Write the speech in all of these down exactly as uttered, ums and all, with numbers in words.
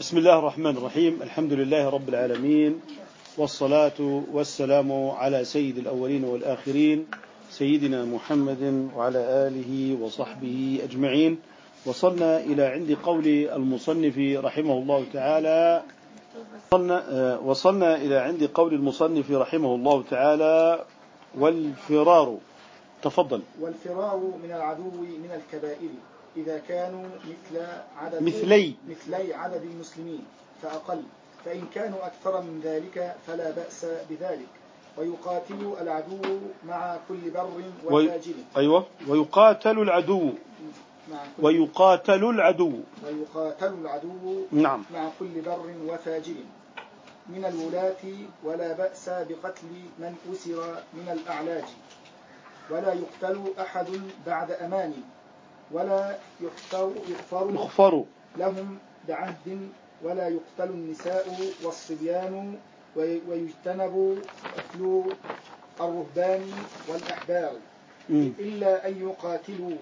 بسم الله الرحمن الرحيم. الحمد لله رب العالمين، والصلاة والسلام على سيد الأولين والآخرين سيدنا محمد وعلى آله وصحبه أجمعين. وصلنا إلى عند قول المصنف رحمه الله تعالى وصلنا, وصلنا إلى عند قول المصنف رحمه الله تعالى والفرار. تفضل. والفرار من العدو من الكبائر إذا كانوا مثل عدد مثلي مثلي عدد المسلمين فأقل، فإن كانوا أكثر من ذلك فلا بأس بذلك. ويقاتل العدو مع كل بر وفاجر. أيوة ويقاتل العدو مع كل ويقاتل العدو ويقاتل العدو نعم مع كل بر وفاجر من الولاة، ولا بأس بقتل من أسر من الأعلاج. ولا يقتل أحد بعد أمان، ولا يغفر, يغفر, يغفر لهم بعهد. ولا يقتل النساء والصبيان، ويجتنب قتل الرهبان والأحبار م. إلا أن يقاتلوا.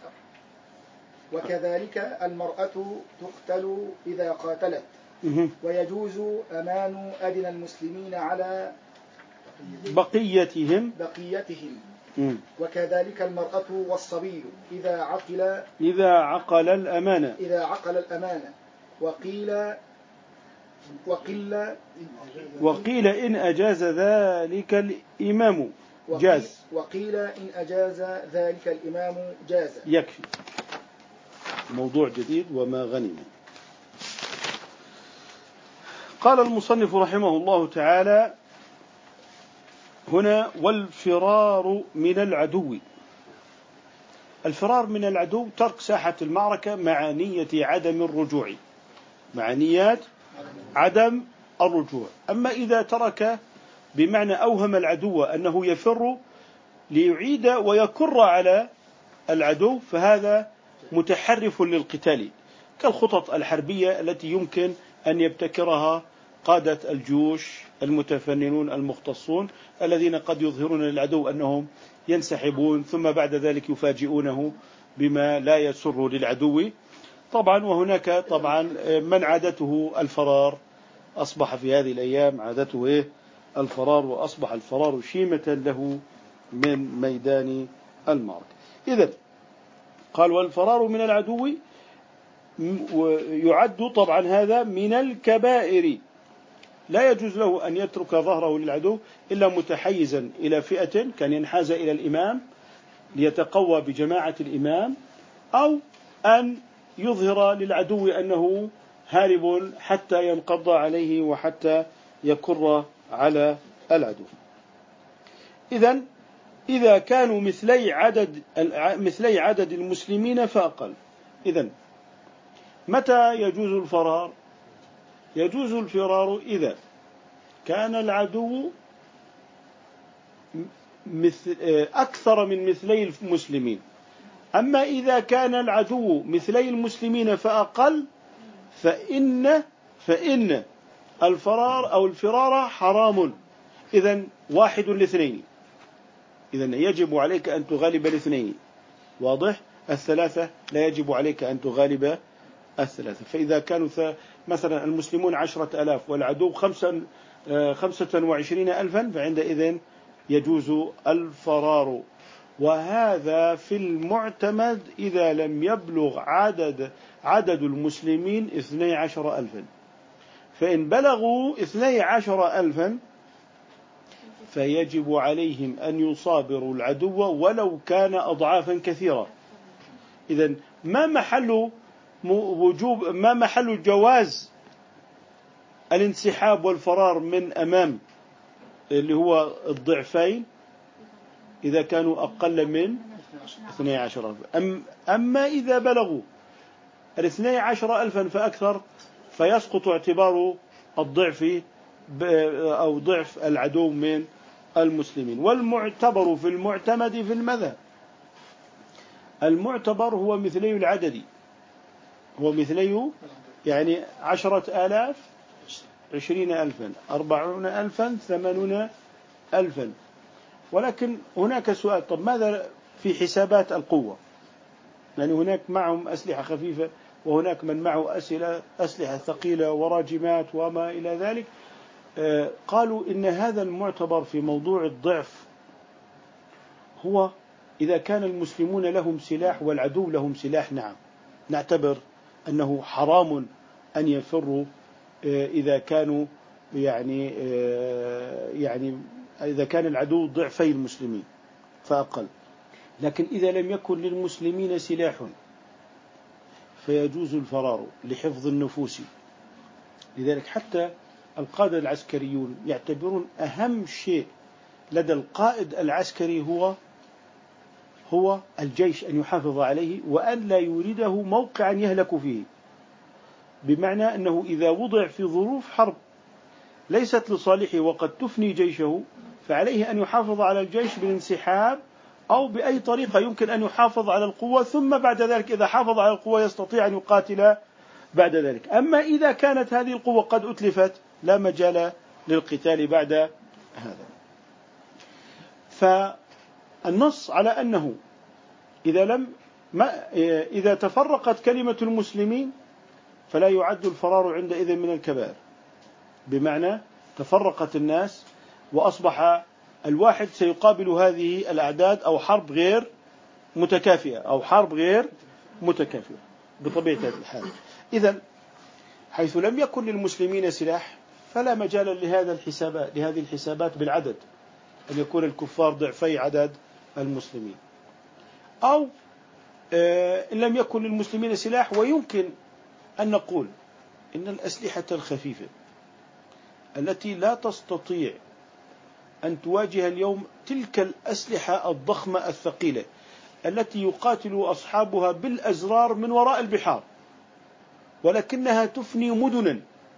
وكذلك المرأة تقتل إذا قاتلت. م. ويجوز أمان أدنى المسلمين على بقيتهم بقيتهم م. وكذلك المرأة والصبي إذا عقل إذا عقل الأمانة إذا عقل الأمانة. وقيل وقيل وقيل إن أجاز ذلك الإمام جاز. وقيل إن أجاز ذلك الإمام جاز. يكفي. موضوع جديد وما غنم. قال المصنف رحمه الله تعالى هنا والفرار من العدو. الفرار من العدو ترك ساحة المعركة مع نية عدم الرجوع مع نيات عدم الرجوع. أما إذا ترك بمعنى أوهم العدو أنه يفر ليعيد ويكر على العدو فهذا متحرف للقتال، كالخطط الحربية التي يمكن أن يبتكرها قادة الجيوش المتفننون المختصون الذين قد يظهرون للعدو أنهم ينسحبون ثم بعد ذلك يفاجئونه بما لا يسر للعدو. طبعا وهناك طبعا من عادته الفرار، أصبح في هذه الأيام عادته إيه؟ الفرار، وأصبح الفرار شيمة له من ميدان المعركة. إذن قال والفرار من العدو يعد طبعا هذا من الكبائر، لا يجوز له أن يترك ظهره للعدو إلا متحيزا إلى فئة كان ينحاز إلى الإمام ليتقوى بجماعة الإمام، أو أن يظهر للعدو أنه هارب حتى ينقض عليه وحتى يكر على العدو. إذن إذا كانوا مثلي عدد مثلي عدد المسلمين فأقل. إذن متى يجوز الفرار؟ يجوز الفرار إذا كان العدو مثل أكثر من مثلي المسلمين. أما إذا كان العدو مثلي المسلمين فأقل فإن فإن الفرار أو الفرار حرام. إذن واحد لاثنين، إذن يجب عليك أن تغالب الاثنين، واضح؟ الثلاثة لا يجب عليك أن تغالب الثلاثة. فإذا كانوا مثلا المسلمون عشرة ألاف والعدو خمسة خمسة وعشرين ألفا فعندئذ يجوز الفرار. وهذا في المعتمد إذا لم يبلغ عدد عدد المسلمين اثني عشر ألفا. فإن بلغوا اثني عشر ألفا فيجب عليهم أن يصابروا العدو ولو كان أضعافا كثيرة. إذن ما محل وجوب ما محل جواز الانسحاب والفرار من أمام اللي هو الضعفين إذا كانوا أقل من اثني عشر ألف. أما إذا بلغوا الاثني عشر ألفا فأكثر فيسقط اعتبار الضعف أو ضعف العدو من المسلمين. والمعتبر في المعتمد في المذهب المعتبر هو مثلي العدد، هو مثلي يعني عشرة آلاف عشرين ألفا أربعون ألفا ثمانون ألفا. ولكن هناك سؤال، طب ماذا في حسابات القوة؟ يعني هناك معهم أسلحة خفيفة وهناك من معه أسلحة, أسلحة ثقيلة وراجمات وما إلى ذلك. قالوا إن هذا المعتبر في موضوع الضعف هو إذا كان المسلمون لهم سلاح والعدو لهم سلاح، نعم نعتبر أنه حرام أن يفروا إذا كانوا يعني يعني إذا كان العدو ضعفي المسلمين فأقل. لكن إذا لم يكن للمسلمين سلاح فيجوز الفرار لحفظ النفوس. لذلك حتى القادة العسكريون يعتبرون أهم شيء لدى القائد العسكري هو هو الجيش، أن يحافظ عليه وأن لا يورده موقعا يهلك فيه، بمعنى أنه إذا وضع في ظروف حرب ليست لصالحه وقد تفني جيشه فعليه أن يحافظ على الجيش بالانسحاب أو بأي طريقة يمكن أن يحافظ على القوة، ثم بعد ذلك إذا حافظ على القوة يستطيع أن يقاتل بعد ذلك. أما إذا كانت هذه القوة قد أتلفت لا مجال للقتال بعد هذا. فالنص على أنه إذا لم ما إذا تفرقت كلمة المسلمين فلا يعد الفرار عندئذ من الكبائر، بمعنى تفرقت الناس وأصبح الواحد سيقابل هذه الأعداد أو حرب غير متكافئة أو حرب غير متكافئة بطبيعة الحال. إذن حيث لم يكن للمسلمين سلاح فلا مجال لهذا الحسابات لهذه الحسابات بالعدد، أن يكون الكفار ضعفي عدد المسلمين. أو إن لم يكن للمسلمين سلاح، ويمكن أن نقول إن الأسلحة الخفيفة التي لا تستطيع أن تواجه اليوم تلك الأسلحة الضخمة الثقيلة التي يقاتل أصحابها بالأزرار من وراء البحار، ولكنها تفني مدنا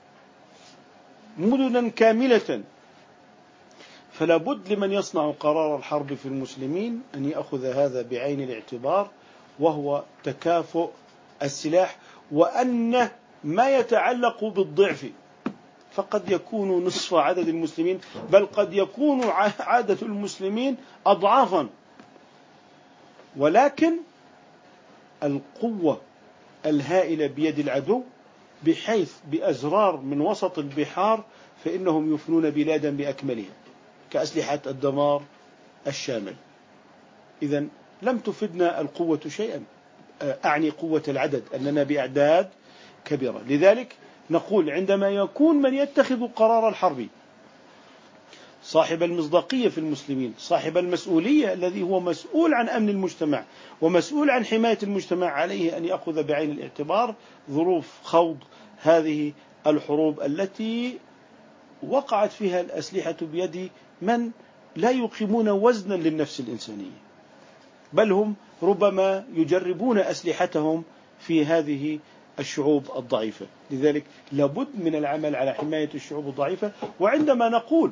مدنا كاملة، فلا بد لمن يصنع قرار الحرب في المسلمين أن يأخذ هذا بعين الاعتبار، وهو تكافؤ السلاح، وأن ما يتعلق بالضعف فقد يكون نصف عدد المسلمين، بل قد يكون عدد المسلمين أضعافا، ولكن القوة الهائلة بيد العدو بحيث بأزرار من وسط البحار فإنهم يفنون بلادا بأكملها كأسلحة الدمار الشامل. إذن لم تفدنا القوة شيئا، أعني قوة العدد، أننا بأعداد كبيرة. لذلك نقول عندما يكون من يتخذ قرار الحرب صاحب المصداقية في المسلمين، صاحب المسؤولية الذي هو مسؤول عن أمن المجتمع ومسؤول عن حماية المجتمع، عليه أن يأخذ بعين الاعتبار ظروف خوض هذه الحروب التي وقعت فيها الأسلحة بيد من لا يقيمون وزنا للنفس الإنسانية، بل هم ربما يجربون أسلحتهم في هذه الشعوب الضعيفة. لذلك لابد من العمل على حماية الشعوب الضعيفة. وعندما نقول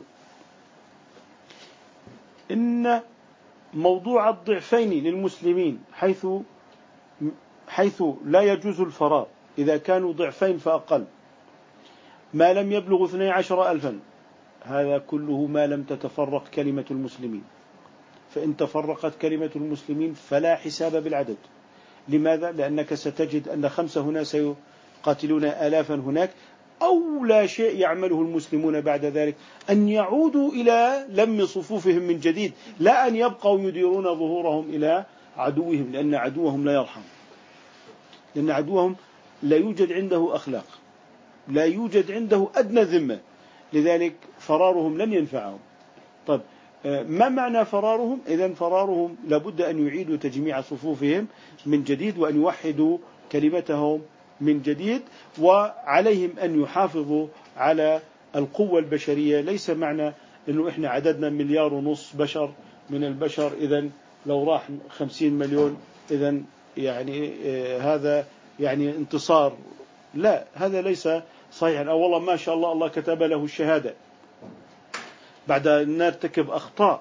إن موضوع الضعفين للمسلمين حيث حيث لا يجوز الفرار إذا كانوا ضعفين فأقل ما لم يبلغ اثني عشر ألفا، هذا كله ما لم تتفرق كلمة المسلمين. فإن تفرقت كلمة المسلمين فلا حساب بالعدد. لماذا؟ لأنك ستجد أن خمسة هنا سيقاتلون آلافا هناك. أولى شيء يعمله المسلمون بعد ذلك أن يعودوا إلى لم صفوفهم من جديد، لا أن يبقوا يديرون ظهورهم إلى عدوهم، لأن عدوهم لا يرحم، لأن عدوهم لا يوجد عنده أخلاق، لا يوجد عنده أدنى ذمة، لذلك فرارهم لن ينفعهم. طيب ما معنى فرارهم؟ إذن فرارهم لابد أن يعيدوا تجميع صفوفهم من جديد وأن يوحدوا كلمتهم من جديد، وعليهم أن يحافظوا على القوة البشرية. ليس معنى أنه إحنا عددنا مليار ونص بشر من البشر إذن لو راح خمسين مليون إذن يعني هذا يعني انتصار. لا، هذا ليس صحيحا. أو والله ما شاء الله الله كتب له الشهادة بعد أن نرتكب أخطاء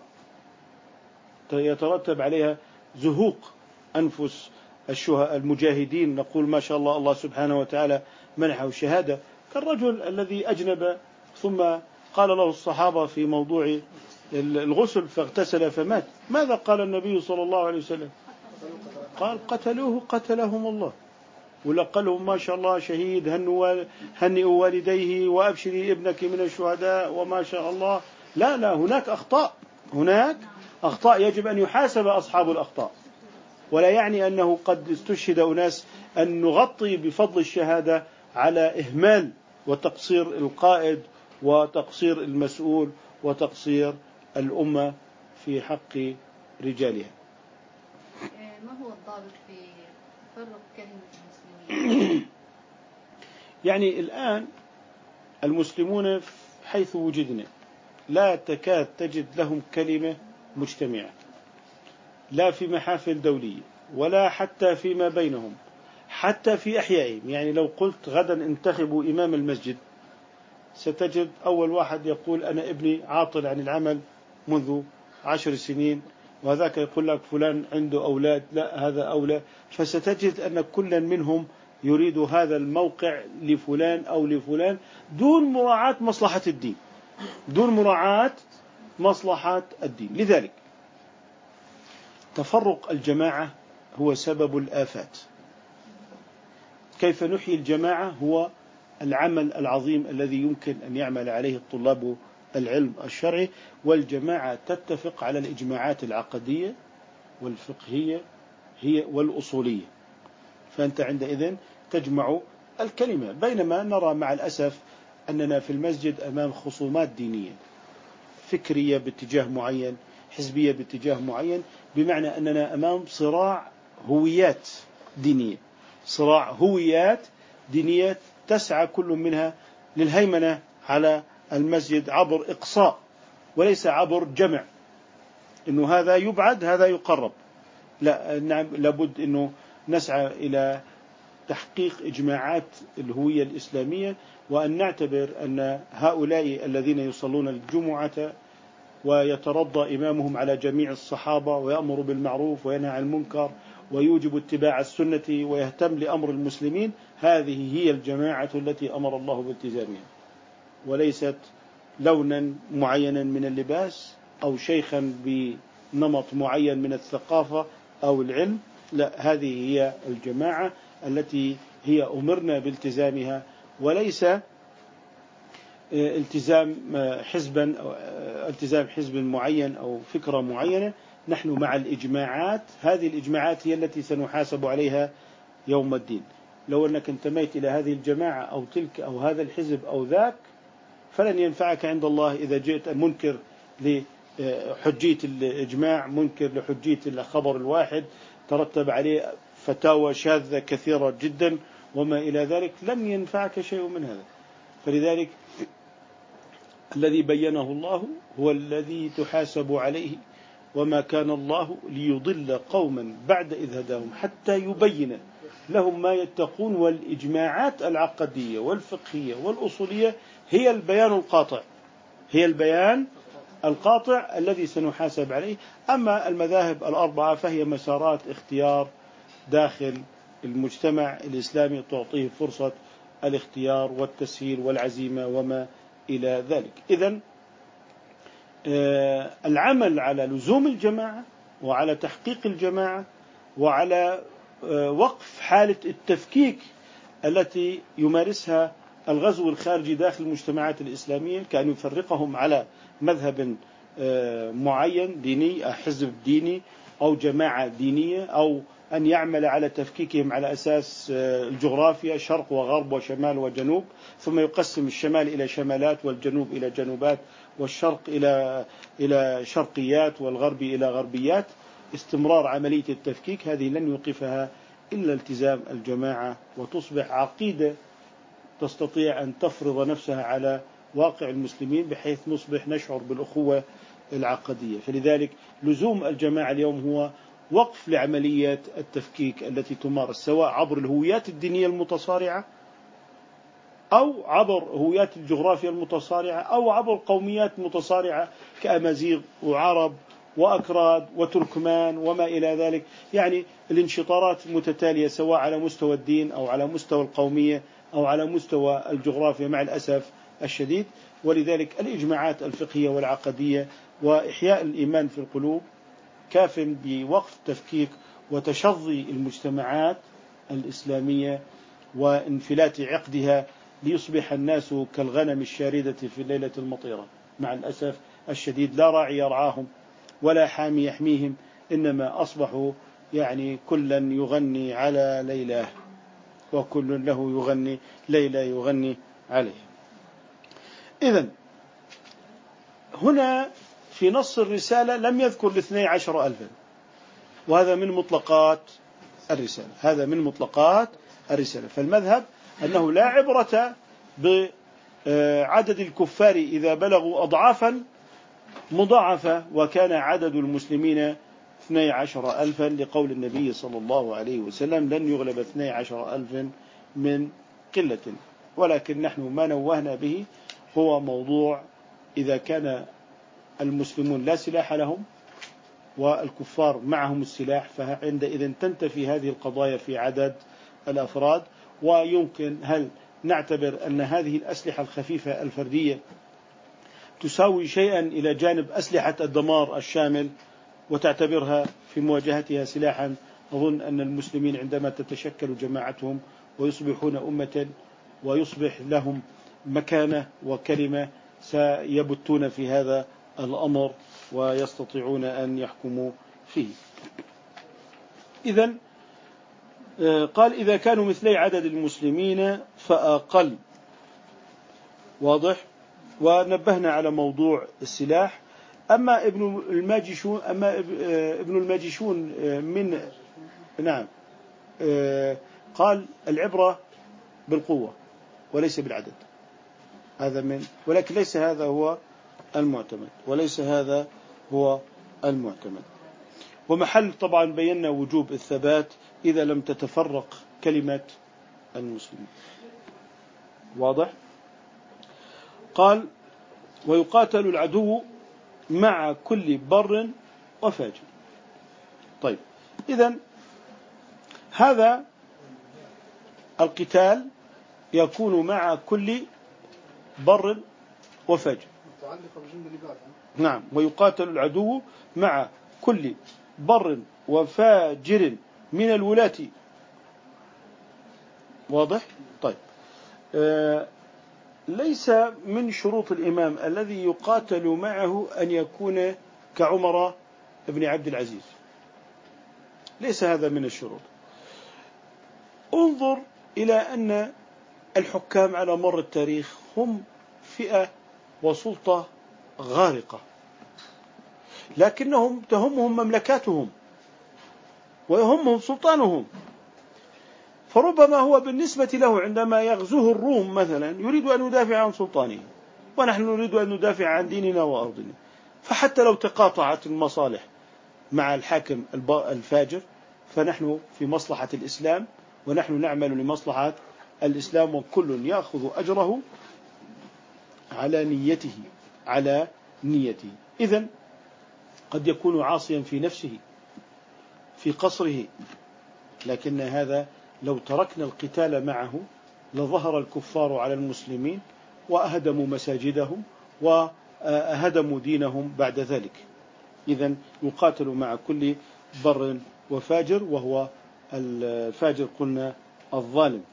يترتب عليها زهوق أنفس الشهداء المجاهدين، نقول ما شاء الله الله سبحانه وتعالى منحه الشهادة. كالرجل الذي أجنب ثم قال له الصحابة في موضوع الغسل فاغتسل فمات، ماذا قال النبي صلى الله عليه وسلم؟ قال قتلوه قتلهم الله. ولا قال لهم ما شاء الله شهيد هنئوا والديه وأبشري ابنك من الشهداء وما شاء الله. لا لا، هناك أخطاء، هناك أخطاء يجب أن يحاسب أصحاب الأخطاء. ولا يعني أنه قد استشهد أناس أن نغطي بفضل الشهادة على إهمال وتقصير القائد وتقصير المسؤول وتقصير الأمة في حق رجالها. ما هو الضابط في تفرق كلمة المسلمين؟ يعني الآن المسلمون حيث وجدنا لا تكاد تجد لهم كلمة مجتمعة، لا في محافل دولية ولا حتى فيما بينهم، حتى في أحيائهم. يعني لو قلت غدا انتخبوا إمام المسجد، ستجد أول واحد يقول أنا ابني عاطل عن العمل منذ عشر سنين، وذاك يقول لك فلان عنده أولاد، لا هذا أولى. فستجد أن كل منهم يريد هذا الموقع لفلان أو لفلان دون مراعاة مصلحة الدين، دون مراعاة مصلحة الدين. لذلك تفرق الجماعة هو سبب الآفات. كيف نحيي الجماعة؟ هو العمل العظيم الذي يمكن أن يعمل عليه الطلاب العلم الشرعي. والجماعة تتفق على الإجماعات العقدية والفقهية هي والأصولية، فأنت عندئذ تجمع الكلمة. بينما نرى مع الأسف أننا في المسجد أمام خصومات دينية فكرية باتجاه معين، حزبية باتجاه معين، بمعنى أننا أمام صراع هويات دينية، صراع هويات دينية تسعى كل منها للهيمنة على المسجد عبر إقصاء وليس عبر جمع، إنه هذا يبعد هذا يقرب. لا، لابد إنه نسعى إلى تحقيق إجماعات الهوية الإسلامية، وأن نعتبر أن هؤلاء الذين يصلون الجمعة ويترضى إمامهم على جميع الصحابة ويأمر بالمعروف وينهى عن المنكر ويوجب اتباع السنة ويهتم لأمر المسلمين، هذه هي الجماعة التي أمر الله بالتزامها، وليست لونا معينا من اللباس أو شيخا بنمط معين من الثقافة أو العلم. لا، هذه هي الجماعة التي هي أمرنا بالتزامها، وليس التزام حزبا أو التزام حزب معين أو فكرة معينة. نحن مع الإجماعات، هذه الإجماعات هي التي سنحاسب عليها يوم الدين. لو أنك انتميت إلى هذه الجماعة أو تلك أو هذا الحزب أو ذاك، فلن ينفعك عند الله إذا جئت منكر لحجية الإجماع، منكر لحجية الخبر الواحد ترتب عليه فتاوى شاذة كثيرة جدا وما إلى ذلك، لن ينفعك شيء من هذا. فلذلك الذي بينه الله هو الذي تحاسب عليه، وما كان الله ليضل قوما بعد إذ هداهم حتى يبين لهم ما يتقون. والإجماعات العقدية والفقهية والأصولية هي البيان القاطع، هي البيان القاطع الذي سنحاسب عليه. أما المذاهب الأربعة فهي مسارات اختيار داخل المجتمع الإسلامي تعطيه فرصة الاختيار والتسهيل والعزيمة وما إلى ذلك. إذن العمل على لزوم الجماعة وعلى تحقيق الجماعة وعلى وقف حالة التفكيك التي يمارسها الغزو الخارجي داخل المجتمعات الإسلامية، كأن يفرقهم على مذهب معين ديني أو حزب ديني أو جماعة دينية، أو أن يعمل على تفكيكهم على أساس الجغرافيا شرق وغرب وشمال وجنوب، ثم يقسم الشمال إلى شمالات والجنوب إلى جنوبات والشرق إلى إلى شرقيات والغرب إلى غربيات. استمرار عملية التفكيك هذه لن يوقفها إلا التزام الجماعة، وتصبح عقيدة تستطيع أن تفرض نفسها على واقع المسلمين بحيث نصبح نشعر بالأخوة العقدية. فلذلك لزوم الجماعة اليوم هو وقف لعملية التفكيك التي تمارس سواء عبر الهويات الدينية المتصارعة أو عبر هويات الجغرافيا المتصارعة أو عبر قوميات متصارعة كأمازيغ وعرب وأكراد وتركمان وما إلى ذلك. يعني الانشطارات متتالية سواء على مستوى الدين أو على مستوى القومية أو على مستوى الجغرافيا مع الأسف الشديد. ولذلك الإجماعات الفقهية والعقدية وإحياء الإيمان في القلوب كاف بوقف تفكيك وتشظي المجتمعات الإسلامية وانفلات عقدها ليصبح الناس كالغنم الشاردة في الليلة المطيرة. مع الأسف الشديد لا راعي يرعاهم ولا حامي يحميهم، إنما أصبحوا يعني كلا يغني على ليلى، وكل له يغني ليلى يغني عليه. إذن هنا في نص الرسالة لم يذكر الاثني عشر ألفا، وهذا من مطلقات الرسالة، هذا من مطلقات الرسالة. فالمذهب أنه لا عبرة بعدد الكفار إذا بلغوا أضعافا مضاعفة، وكان عدد المسلمين اثني عشر ألفا لقول النبي صلى الله عليه وسلم لن يغلب اثني عشر ألفا من قلة. ولكن نحن ما نوهنا به هو موضوع إذا كان المسلمون لا سلاح لهم والكفار معهم السلاح، فعندئذ تنتفي هذه القضايا في عدد الأفراد. ويمكن هل نعتبر أن هذه الأسلحة الخفيفة الفردية تساوي شيئا إلى جانب أسلحة الدمار الشامل وتعتبرها في مواجهتها سلاحا؟ أظن أن المسلمين عندما تتشكل جماعتهم ويصبحون أمة ويصبح لهم مكانة وكلمة سيبتون في هذا الأمر ويستطيعون أن يحكموا فيه. إذن قال إذا كانوا مثلي عدد المسلمين فأقل. واضح؟ ونبهنا على موضوع السلاح. أما ابن الماجشون أما ابن الماجشون من نعم قال العبرة بالقوة وليس بالعدد، هذا من ولكن ليس هذا هو المعتمد وليس هذا هو المعتمد. ومحل طبعا بينا وجوب الثبات إذا لم تتفرق كلمة المسلمين. واضح؟ قال ويقاتل العدو مع كل بر وفاجر. طيب إذن هذا القتال يكون مع كل بر وفاجر. نعم، ويقاتل العدو مع كل بر وفاجر من الولاة. واضح؟ طيب آه ليس من شروط الإمام الذي يقاتل معه أن يكون كعمر بن عبد العزيز، ليس هذا من الشروط. انظر إلى أن الحكام على مر التاريخ هم فئة وسلطة غارقة، لكنهم تهمهم مملكاتهم ويهمهم سلطانهم. فربما هو بالنسبة له عندما يغزوه الروم مثلا يريد أن يدافع عن سلطانه، ونحن نريد أن ندافع عن ديننا وأرضنا. فحتى لو تقاطعت المصالح مع الحاكم الفاجر فنحن في مصلحة الإسلام ونحن نعمل لمصلحة الإسلام، وكل يأخذ أجره على نيته على نيته. إذن قد يكون عاصيا في نفسه في قصره، لكن هذا لو تركنا القتال معه لظهر الكفار على المسلمين وأهدموا مساجدهم وأهدموا دينهم بعد ذلك. إذن يقاتل مع كل بر وفاجر، وهو الفاجر قلنا الظالم.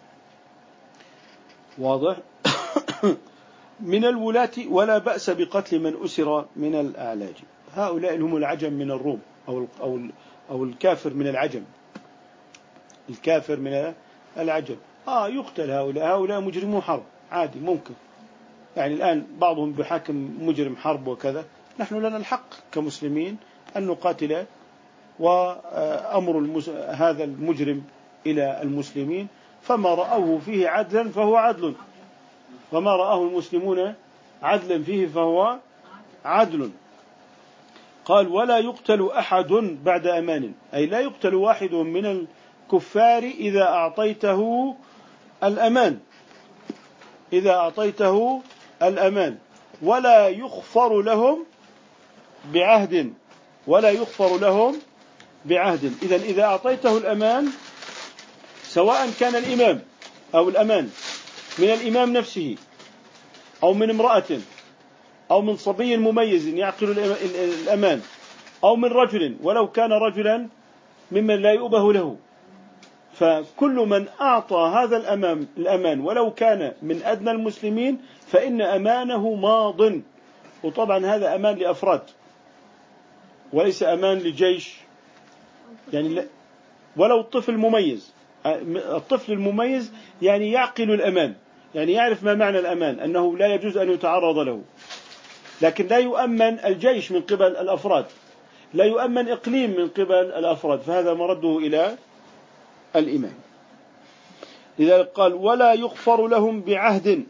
واضح؟ من الولاة ولا بأس بقتل من أسر من الأعلاج. هؤلاء هم العجم من الروم أو أو أو الكافر من العجم، الكافر من العجم آه يقتل. هؤلاء هؤلاء مجرمو حرب عادي ممكن، يعني الآن بعضهم بحاكم مجرم حرب وكذا، نحن لنا الحق كمسلمين أن نقاتل وأمر المس... هذا المجرم إلى المسلمين، فما رأوه فيه عدلا فهو عدل، وما رآه المسلمون عدلا فيه فهو عدل. قال ولا يقتل أحد بعد أمان، أي لا يقتل واحد من الكفار إذا أعطيته الأمان، إذا أعطيته الأمان. ولا يغفر لهم بعهد، ولا يغفر لهم بعهد. إذن إذا أعطيته الأمان سواء كان الإمام أو الأمان من الإمام نفسه أو من امرأة أو من صبي مميز يعقل الأمان أو من رجل ولو كان رجلا ممن لا يؤبه له، فكل من أعطى هذا الأمان, الأمان ولو كان من أدنى المسلمين فإن أمانه ماض. وطبعا هذا أمان لأفراد وليس أمان لجيش، يعني ولو الطفل مميز. الطفل المميز يعني يعقل الأمان، يعني يعرف ما معنى الأمان، أنه لا يجوز أن يتعرض له. لكن لا يؤمن الجيش من قبل الأفراد، لا يؤمن إقليم من قبل الأفراد، فهذا مرده إلى الإمام. لذلك قال ولا يغفر لهم بعهد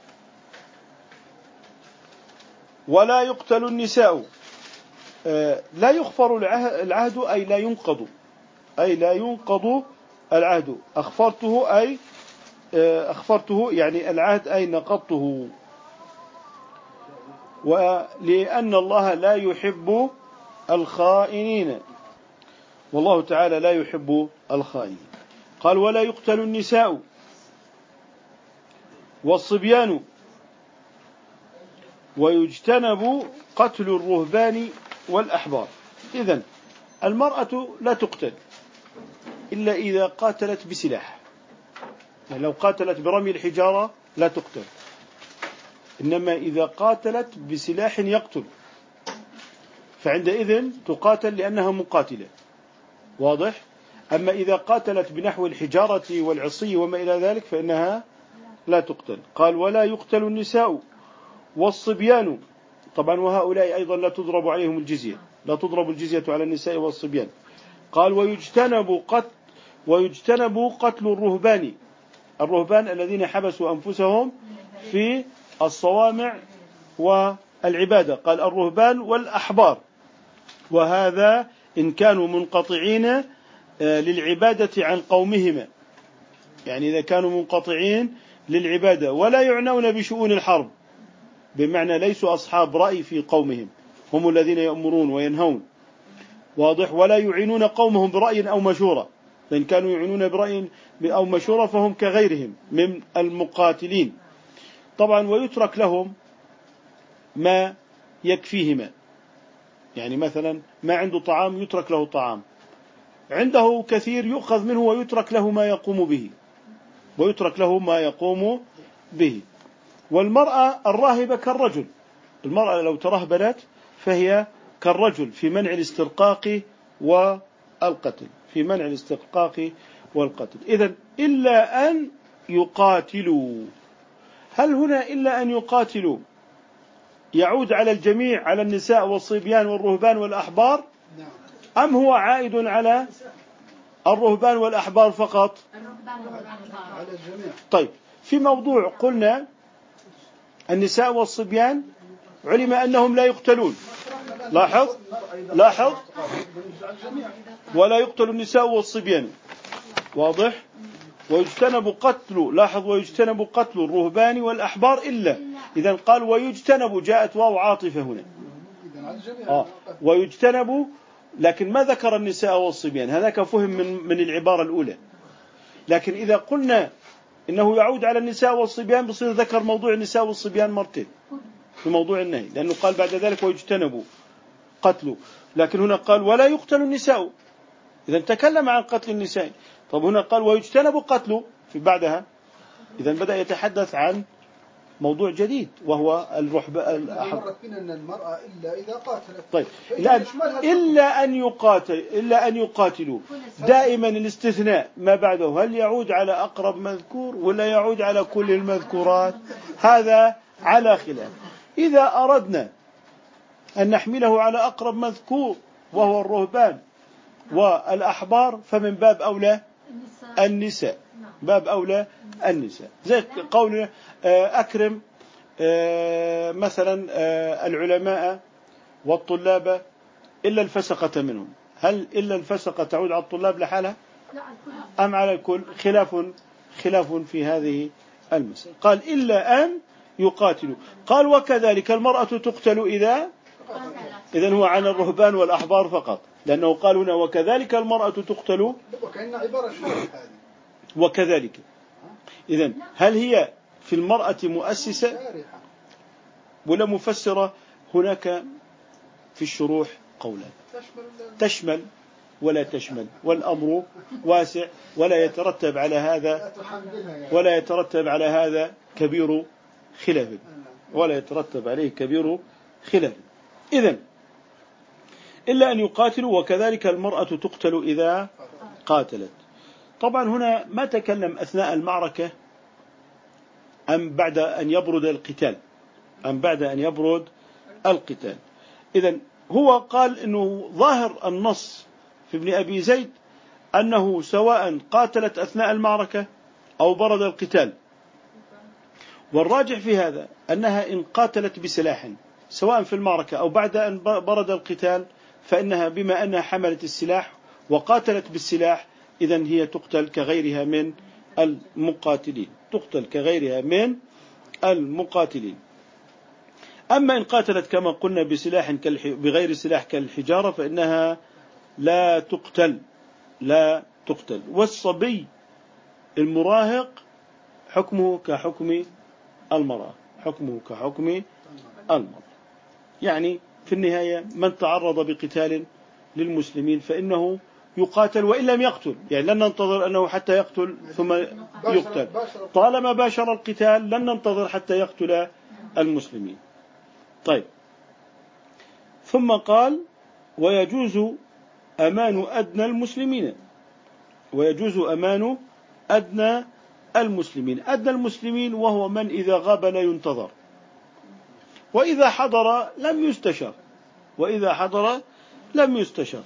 ولا يقتل النساء. لا يغفر العهد أي لا ينقض، أي لا ينقض العهد. أخفرته أي أخفرته يعني العهد أي نقضته، ولأن الله لا يحب الخائنين، والله تعالى لا يحب الخائنين. قال ولا يقتل النساء والصبيان ويجتنب قتل الرهبان والأحبار. إذن المرأة لا تقتل إلا إذا قاتلت بسلاح، يعني لو قاتلت برمي الحجارة لا تقتل، إنما إذا قاتلت بسلاح يقتل فعندئذ تقاتل لأنها مقاتلة، واضح؟ أما إذا قاتلت بنحو الحجارة والعصي وما إلى ذلك فإنها لا تقتل. قال ولا يقتل النساء والصبيان، طبعا وهؤلاء أيضا لا تضرب عليهم الجزية، لا تضرب الجزية على النساء والصبيان. قال ويجتنب قتل ويجتنب قتل الرهبان، الرهبان الذين حبسوا أنفسهم في الصوامع والعبادة. قال الرهبان والأحبار، وهذا إن كانوا منقطعين للعبادة عن قومهما، يعني إذا كانوا منقطعين للعبادة ولا يعنون بشؤون الحرب، بمعنى ليسوا أصحاب رأي في قومهم، هم الذين يأمرون وينهون، واضح؟ ولا يعينون قومهم برأي أو مشورة، فإن كانوا يعينون برأي أو مشورة فهم كغيرهم من المقاتلين. طبعا ويترك لهم ما يكفيهما، يعني مثلا ما عنده طعام يترك له طعام، عنده كثير يؤخذ منه ويترك له ما يقوم به، ويترك له ما يقوم به. والمرأة الراهبة كالرجل، المرأة لو ترهبنت فهي كالرجل في منع الاسترقاق والقتل، في منع الاسترقاق والقتل. إذن إلا أن يقاتلوا، هل هنا إلا أن يقاتلوا يعود على الجميع، على النساء والصبيان والرهبان والأحبار، أم هو عائد على الرهبان والأحبار فقط؟ طيب في موضوع قلنا النساء والصبيان علم أنهم لا يقتلون، لاحظ لاحظ ولا يقتل النساء والصبيان، واضح؟ ويجتنب قتل، لاحظ ويجتنب قتل الرهبان والأحبار إلا، إذا قال ويجتنب، جاءت واو عاطفة هنا آه. ويجتنب، لكن ما ذكر النساء والصبيان، هذاك فهم من, من العبارة الأولى. لكن إذا قلنا إنه يعود على النساء والصبيان بصير ذكر موضوع النساء والصبيان مرتين في موضوع النهي، لأنه قال بعد ذلك ويجتنب قتله، لكن هنا قال ولا يقتل النساء، إذا تكلم عن قتل النساء. طب هنا قال ويجتنب قتله في بعدها، إذا بدأ يتحدث عن موضوع جديد وهو الرحب الأحب. المرأة إلا إذا قاتلت. طيب الآن إلا أن يقاتل، إلا أن يقاتلوا، دائما الاستثناء ما بعده هل يعود على أقرب مذكور ولا يعود على كل المذكورات؟ هذا على خلاف. إذا أردنا أن نحمله على أقرب مذكور وهو الرهبان والأحبار فمن باب أولى النساء، باب أولى النساء، زي قولنا أكرم مثلا العلماء والطلاب إلا الفسقة منهم، هل إلا الفسقة تعود على الطلاب لحالها أم على الكل؟ خلاف خلاف في هذه المسألة. قال إلا أن يقاتلوا. قال وكذلك المرأة تقتل إذا، إذن هو عن الرهبان والأحبار فقط، لأنه قال هنا وكذلك المرأة تقتل، وكأن عبارة هذه وكذلك. إذن هل هي في المرأة مؤسسة ولا مفسرة؟ هناك في الشروح قولا، تشمل ولا تشمل، والأمر واسع ولا يترتب على هذا ولا يترتب على هذا كبير خلاف، ولا يترتب عليه كبير خلاف. إذن إلا أن يقاتلوا، وكذلك المرأة تقتل إذا قاتلت. طبعا هنا ما تكلم أثناء المعركة أم بعد أن يبرد القتال أم بعد أن يبرد القتال. إذن هو قال أنه ظاهر النص في ابن أبي زيد أنه سواء قاتلت أثناء المعركة أو برد القتال، والراجح في هذا أنها إن قاتلت بسلاح سواء في المعركة أو بعد أن برد القتال فإنها بما أنها حملت السلاح وقاتلت بالسلاح إذن هي تقتل كغيرها من المقاتلين، تقتل كغيرها من المقاتلين. أما إن قاتلت كما قلنا بسلاح بغير سلاح كالحجارة فإنها لا تقتل لا تقتل. والصبي المراهق حكمه كحكم المرأة، حكمه كحكم المرأة. يعني في النهاية من تعرض بقتال للمسلمين فإنه يقاتل وإن لم يقتل، يعني لن ننتظر أنه حتى يقتل ثم يقتل، طالما باشر القتال لن ننتظر حتى يقتل المسلمين. طيب، ثم قال ويجوز أمان أدنى المسلمين، ويجوز أمان أدنى المسلمين. أدنى المسلمين وهو من إذا غاب لا ينتظر، وإذا حضر لم يستشر، وإذا حضر لم يستشر.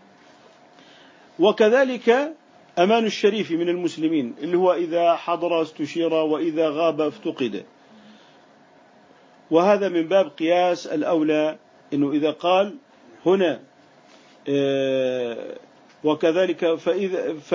وكذلك أمان الشريف من المسلمين اللي هو إذا حضر استشير وإذا غاب افتقد. وهذا من باب قياس الأولى، إنه إذا قال هنا وكذلك فإذا ف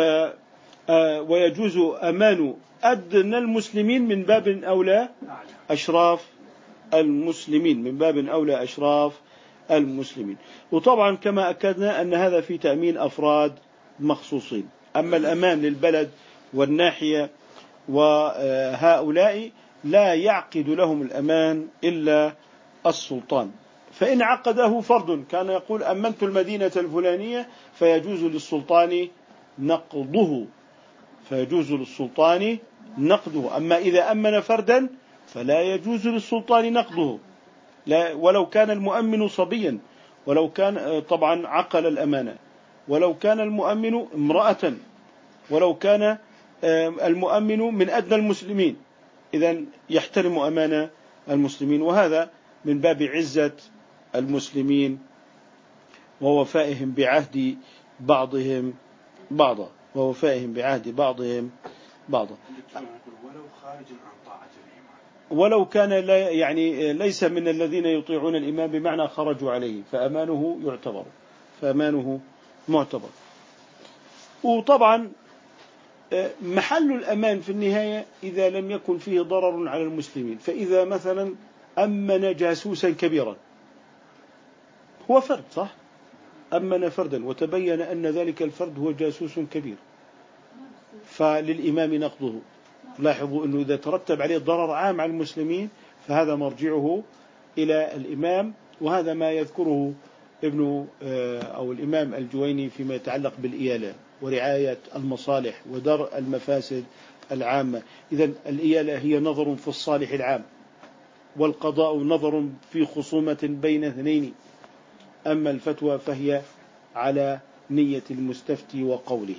ويجوز أمان أدنى المسلمين من باب أولى أشراف المسلمين، من باب أولى أشراف المسلمين. وطبعا كما أكدنا أن هذا في تأمين أفراد مخصوصين. أما الأمان للبلد والناحية وهؤلاء لا يعقد لهم الأمان إلا السلطان، فإن عقده فرد كان يقول أمنت المدينة الفلانية فيجوز للسلطان نقضه، فيجوز للسلطان نقضه. أما إذا أمن فردا فلا يجوز للسلطان نقضه، لا ولو كان المؤمن صبيا، ولو كان طبعا عقل الأمانة، ولو كان المؤمن امرأة، ولو كان المؤمن من أدنى المسلمين، إذن يحترم أمانة المسلمين. وهذا من باب عزة المسلمين ووفائهم بعهد بعضهم بعضا، ووفائهم بعهد بعضهم بعضا. ولو خارج عن طاعة الإمام، ولو كان لا يعني ليس من الذين يطيعون الإمام بمعنى خرجوا عليه فأمانه يعتبر، فأمانه معتبر. وطبعا محل الأمان في النهاية إذا لم يكن فيه ضرر على المسلمين. فإذا مثلا أمن جاسوسا كبيرا، هو فرد صح، أمن فردا وتبين أن ذلك الفرد هو جاسوس كبير، فللإمام نقضه. لاحظوا أنه إذا ترتب عليه ضرر عام على المسلمين فهذا مرجعه إلى الإمام. وهذا ما يذكره ابن أو الإمام الجويني فيما يتعلق بالإيالة ورعاية المصالح ودرء المفاسد العامة. إذن الإيالة هي نظر في الصالح العام، والقضاء نظر في خصومة بين اثنين، أما الفتوى فهي على نية المستفتي وقوله.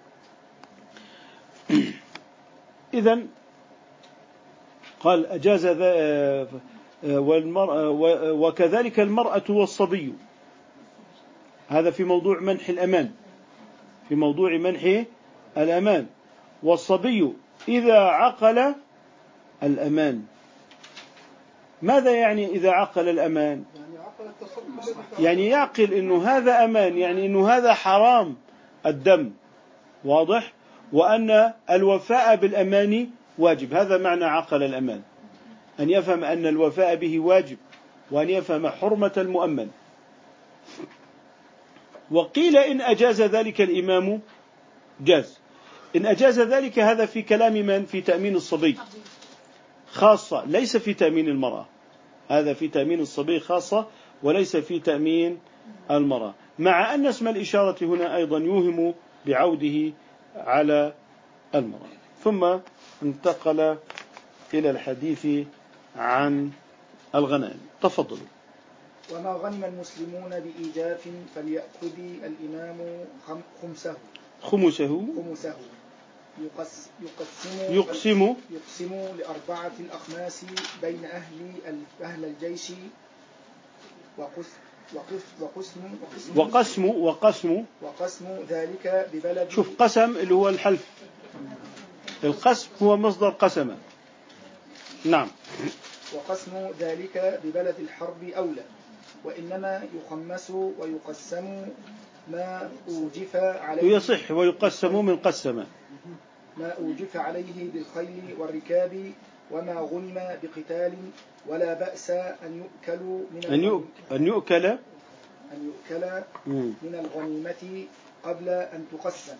إذن قال أجاز والمرأة وكذلك المرأة والصبي، هذا في موضوع منح الأمان، في موضوع منح الأمان. والصبي إذا عقل الأمان، ماذا يعني إذا عقل الأمان؟ يعني يعقل إنه هذا أمان، يعني إنه هذا حرام الدم، واضح، وأن الوفاء بالأمان واجب. هذا معنى عقل الأمان، أن يفهم أن الوفاء به واجب، وأن يفهم حرمة المؤمن. وقيل إن أجاز ذلك الإمام جاز. إن أجاز ذلك هذا في كلام من؟ في تأمين الصبي خاصة، ليس في تأمين المرأة. هذا في تأمين الصبي خاصة وليس في تأمين المرأة. مع أن اسم الإشارة هنا أيضا يوهم بعوده على المرأة. ثم انتقل إلى الحديث عن الغنائم. تفضل. وما غنم المسلمون بإيجاف فليأخذ الإمام خمسه خمسه خمسه يقس يقسم يقسم يقسم لأربعة الأخماس بين أهل أهل الجيش وقسم وقسم وقسم وقسم وقسم ذلك ببلد. شوف، قسم اللي هو الحلف، القسم هو مصدر قسم. نعم. وقسم ذلك ببلد الحرب أولى، وإنما يخمس ويقسم ما أوجف عليه، ويصح ويقسم من قسم، ما أوجف عليه بالخيل والركاب وما غنم بقتال، ولا بأس أن يؤكل من أن يؤكل أن يؤكل أن يؤكل من الغنيمة قبل أن تقسم.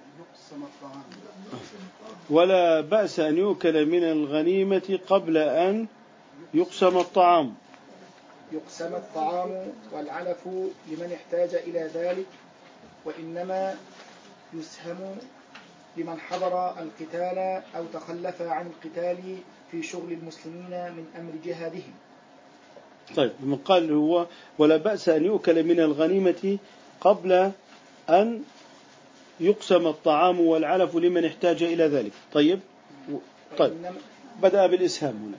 ولا بأس أن يؤكل من الغنيمة قبل أن يقسم الطعام. يقسم الطعام والعلف لمن احتاج إلى ذلك، وإنما يسهم لمن حضر القتال أو تخلف عن القتال في شغل المسلمين من أمر جهادهم. طيب، من قال هو ولا بأس أن يؤكل من الغنيمة قبل أن يقسم الطعام والعلف لمن احتاج إلى ذلك. طيب طيب بدأ بالإسهام هنا.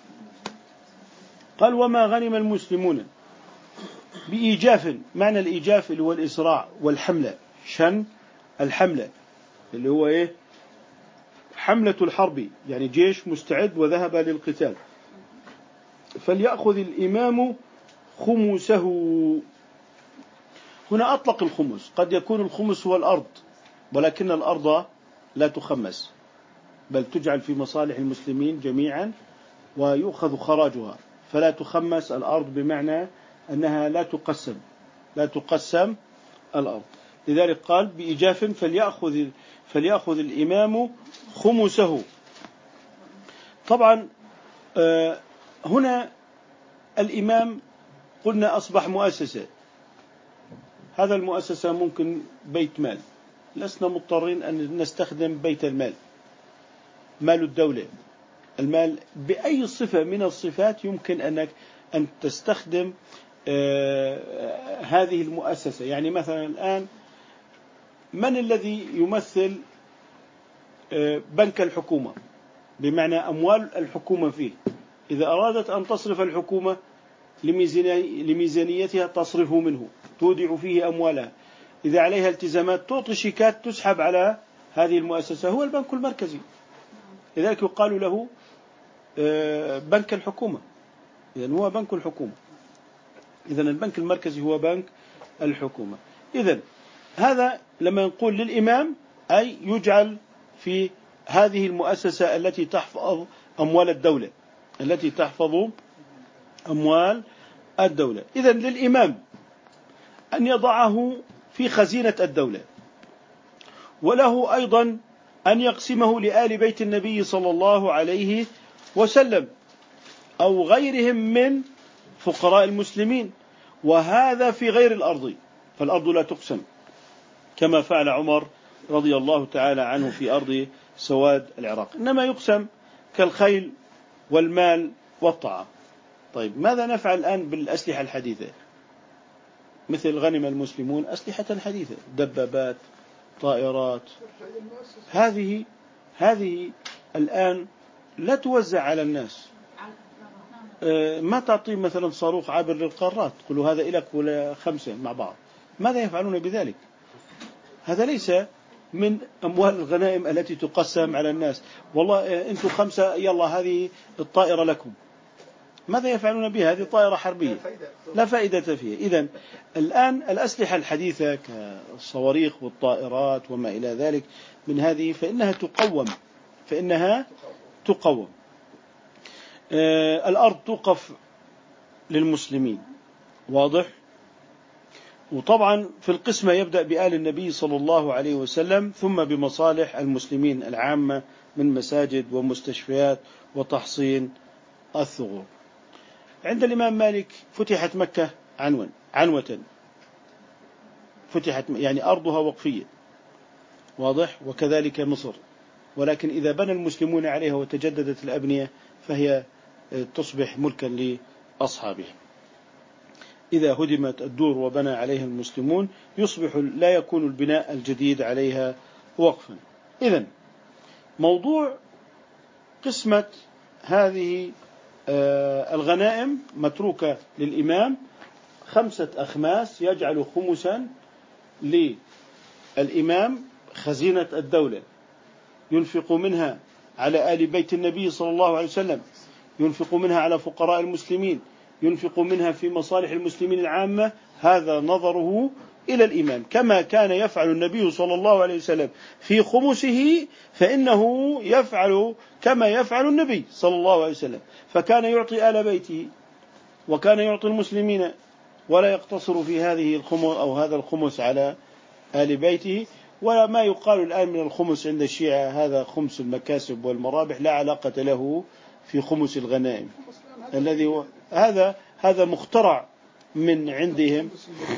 قال وما غنم المسلمون بإيجاف. معنى الإيجاف اللي هو الإسراع والحملة، شن الحملة اللي هو إيه؟ حملة الحرب، يعني جيش مستعد وذهب للقتال. فليأخذ الإمام خمسه. هنا أطلق الخمس، قد يكون الخمس هو الأرض، ولكن الأرض لا تخمس، بل تجعل في مصالح المسلمين جميعا ويؤخذ خراجها، فلا تخمس الأرض، بمعنى أنها لا تقسم لا تقسم الأرض. لذلك قال بإيجاف فليأخذ, فليأخذ الإمام خمسه. طبعا هنا الإمام قلنا أصبح مؤسسة. هذا المؤسسة ممكن بيت مال، لسنا مضطرين أن نستخدم بيت المال، مال الدولة، المال بأي صفة من الصفات يمكن أنك أن تستخدم آه هذه المؤسسة. يعني مثلا الآن من الذي يمثل آه بنك الحكومة، بمعنى أموال الحكومة فيه؟ إذا أرادت أن تصرف الحكومة لميزانيتها تصرفه منه، تودع فيه أموالها. إذا عليها التزامات تعطي شيكات تسحب على هذه المؤسسة، هو البنك المركزي. لذلك يقال له بنك الحكومة، إذن هو بنك الحكومة. إذن البنك المركزي هو بنك الحكومة. إذن هذا لما نقول للإمام أي يجعل في هذه المؤسسة التي تحفظ أموال الدولة التي تحفظ أموال الدولة. إذن للإمام أن يضعه في خزينة الدولة، وله أيضا أن يقسمه لآل بيت النبي صلى الله عليه وسلم أو غيرهم من فقراء المسلمين، وهذا في غير الأرض، فالأرض لا تقسم، كما فعل عمر رضي الله تعالى عنه في أرض سواد العراق، إنما يقسم كالخيل والمال والطعام. طيب ماذا نفعل الآن بالأسلحة الحديثة؟ مثل غنم المسلمون أسلحة حديثة، دبابات، طائرات، هذه هذه الآن لا توزع على الناس. ما تعطي مثلا صاروخ عابر للقارات تقولوا هذا إلك ولا خمسة مع بعض. ماذا يفعلون بذلك؟ هذا ليس من أموال الغنائم التي تقسم على الناس. والله أنتم خمسة، يلا هذه الطائرة لكم. ماذا يفعلون بها؟ هذه طائرة حربية لا فائدة فيها. إذن الآن الأسلحة الحديثة كالصواريخ والطائرات وما إلى ذلك من هذه فإنها تقوم فإنها تقوم آه الأرض توقف للمسلمين، واضح. وطبعا في القسمة يبدأ بآل النبي صلى الله عليه وسلم، ثم بمصالح المسلمين العامة من مساجد ومستشفيات وتحصين الثغور. عند الإمام مالك فتحت مكة عنوا عنوة فتحت يعني أرضها وقفية، واضح، وكذلك مصر. ولكن إذا بنى المسلمون عليها وتجددت الأبنية فهي تصبح ملكا لأصحابها. إذا هدمت الدور وبنى عليها المسلمون يصبح لا يكون البناء الجديد عليها وقفا. إذن موضوع قسمة هذه الغنائم متروكة للإمام خمسة أخماس، يجعل خمسا للإمام خزينة الدولة ينفق منها على آل بيت النبي صلى الله عليه وسلم، ينفق منها على فقراء المسلمين، ينفق منها في مصالح المسلمين العامة. هذا نظره إلى الإمام، كما كان يفعل النبي صلى الله عليه وسلم في خمسه فإنه يفعل كما يفعل النبي صلى الله عليه وسلم، فكان يعطي آل بيته وكان يعطي المسلمين، ولا يقتصر في هذه الخمس أو هذا الخمس على آل بيته. وما يقال الآن من الخمس عند الشيعة هذا خمس المكاسب والمرابح، لا علاقة له في خمس الغنائم الذي هو هذا هذا مخترع من عندهم.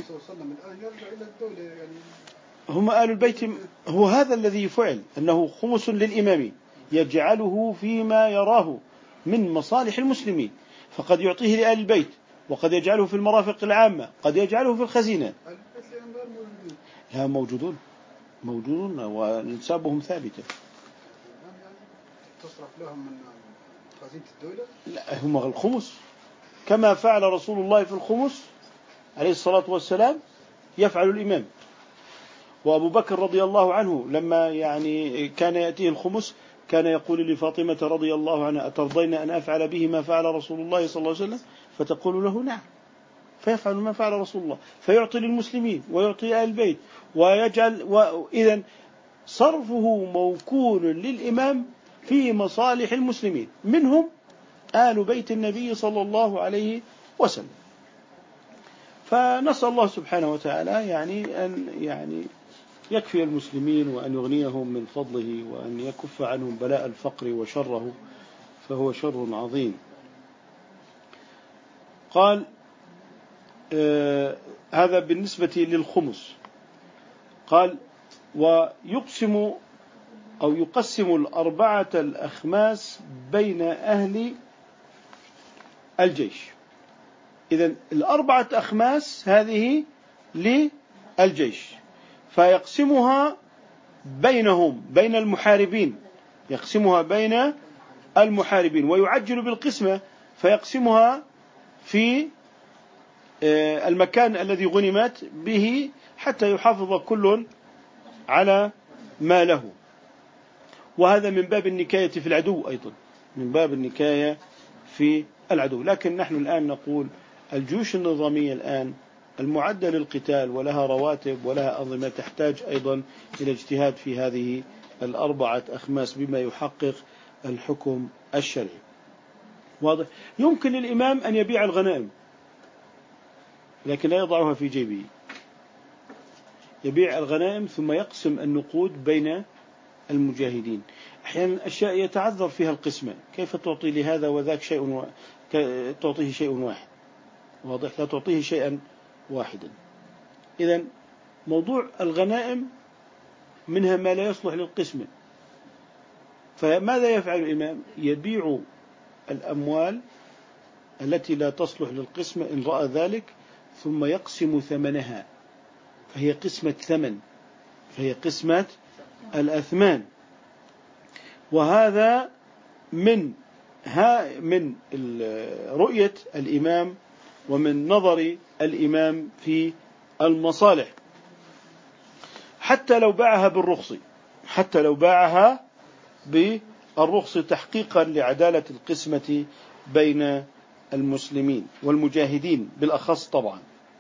هم آل البيت، هو هذا الذي يفعل أنه خمس للإمام يجعله فيما يراه من مصالح المسلمين، فقد يعطيه لآل البيت وقد يجعله في المرافق العامة، قد يجعله في الخزينة. لا، موجودون موجودون ونسابهم ثابتة. تصرف لهم من خزينة الدولة؟ لا، هم الخمس كما فعل رسول الله في الخمس عليه الصلاة والسلام يفعل الإمام. وأبو بكر رضي الله عنه لما يعني كان يأتيه الخمس كان يقول لفاطمة رضي الله عنها: أترضين أن أفعل به ما فعل رسول الله صلى الله عليه وسلم؟ فتقول له: نعم. فيفعل ما فعل رسول الله، فيعطي للمسلمين ويعطي آل البيت ويجعل. وإذن صرفه موكول للإمام في مصالح المسلمين، منهم آل بيت النبي صلى الله عليه وسلم. فنسأل الله سبحانه وتعالى يعني أن يعني يكفي المسلمين وأن يغنيهم من فضله وأن يكف عنهم بلاء الفقر وشره، فهو شر عظيم. قال آه هذا بالنسبة للخمس. قال: ويقسم أو يقسم الأربعة الأخماس بين أهل الجيش. إذن الأربعة أخماس هذه للجيش، فيقسمها بينهم بين المحاربين، يقسمها بين المحاربين ويعجل بالقسمة، فيقسمها في المكان الذي غنمت به حتى يحافظ كل على ما له. وهذا من باب النكاية في العدو، أيضا من باب النكاية في العدو. لكن نحن الآن نقول الجيوش النظامية الآن المعدة للقتال ولها رواتب ولها أنظمة تحتاج أيضا إلى اجتهاد في هذه الأربعة أخماس بما يحقق الحكم الشرعي. واضح؟ يمكن للإمام أن يبيع الغنائم لكن لا يضعها في جيبه، يبيع الغنائم ثم يقسم النقود بين المجاهدين. أحيانا أشياء يتعذر فيها القسمة، كيف تعطي لهذا وذاك شيء و... تعطيه شيء واحد، واضح؟ لا تعطيه شيئا واحدا. إذن موضوع الغنائم منها ما لا يصلح للقسمة، فماذا يفعل الإمام؟ يبيع الأموال التي لا تصلح للقسمة إن رأى ذلك، ثم يقسم ثمنها، فهي قسمة ثمن، فهي قسمة الأثمان. وهذا من ها من رؤية الإمام ومن نظر الإمام في المصالح، حتى لو باعها بالرخص، حتى لو باعها بالرخص تحقيقا لعدالة القسمة بين المسلمين والمجاهدين بالأخص طبعا.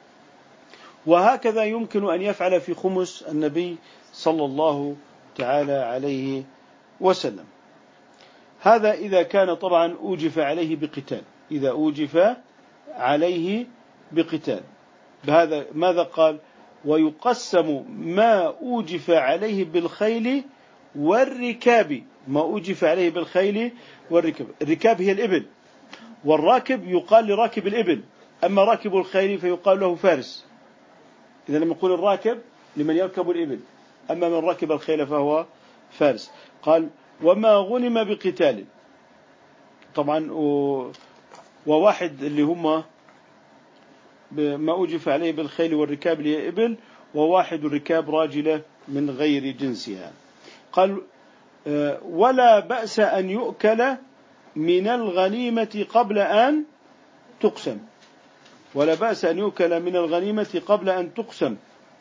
وهكذا يمكن أن يفعل في خمس النبي صلى الله تعالى عليه وسلم. هذا إذا كان طبعا أوجف عليه بقتال، إذا أوجف عليه بقتال. بهذا ماذا قال؟ ويقسم ما أوجف عليه بالخيل والركاب، ما أوجف عليه بالخيل والركاب. الركاب هي الإبل، والراكب يقال لراكب الإبل، أما راكب الخيل فيقال له فارس. إذا لما يقول الراكب لمن يركب الإبل، أما من ركب الخيل فهو فارس. قال وما غنم بقتال، طبعا وواحد اللي هم ما أوجف عليه بالخيل والركاب اللي هي إبل، وواحد الركاب راجلة من غير جنسها. قال ولا بأس أن يؤكل من الغنيمة قبل أن تقسم، ولا بأس أن يؤكل من الغنيمة قبل أن تقسم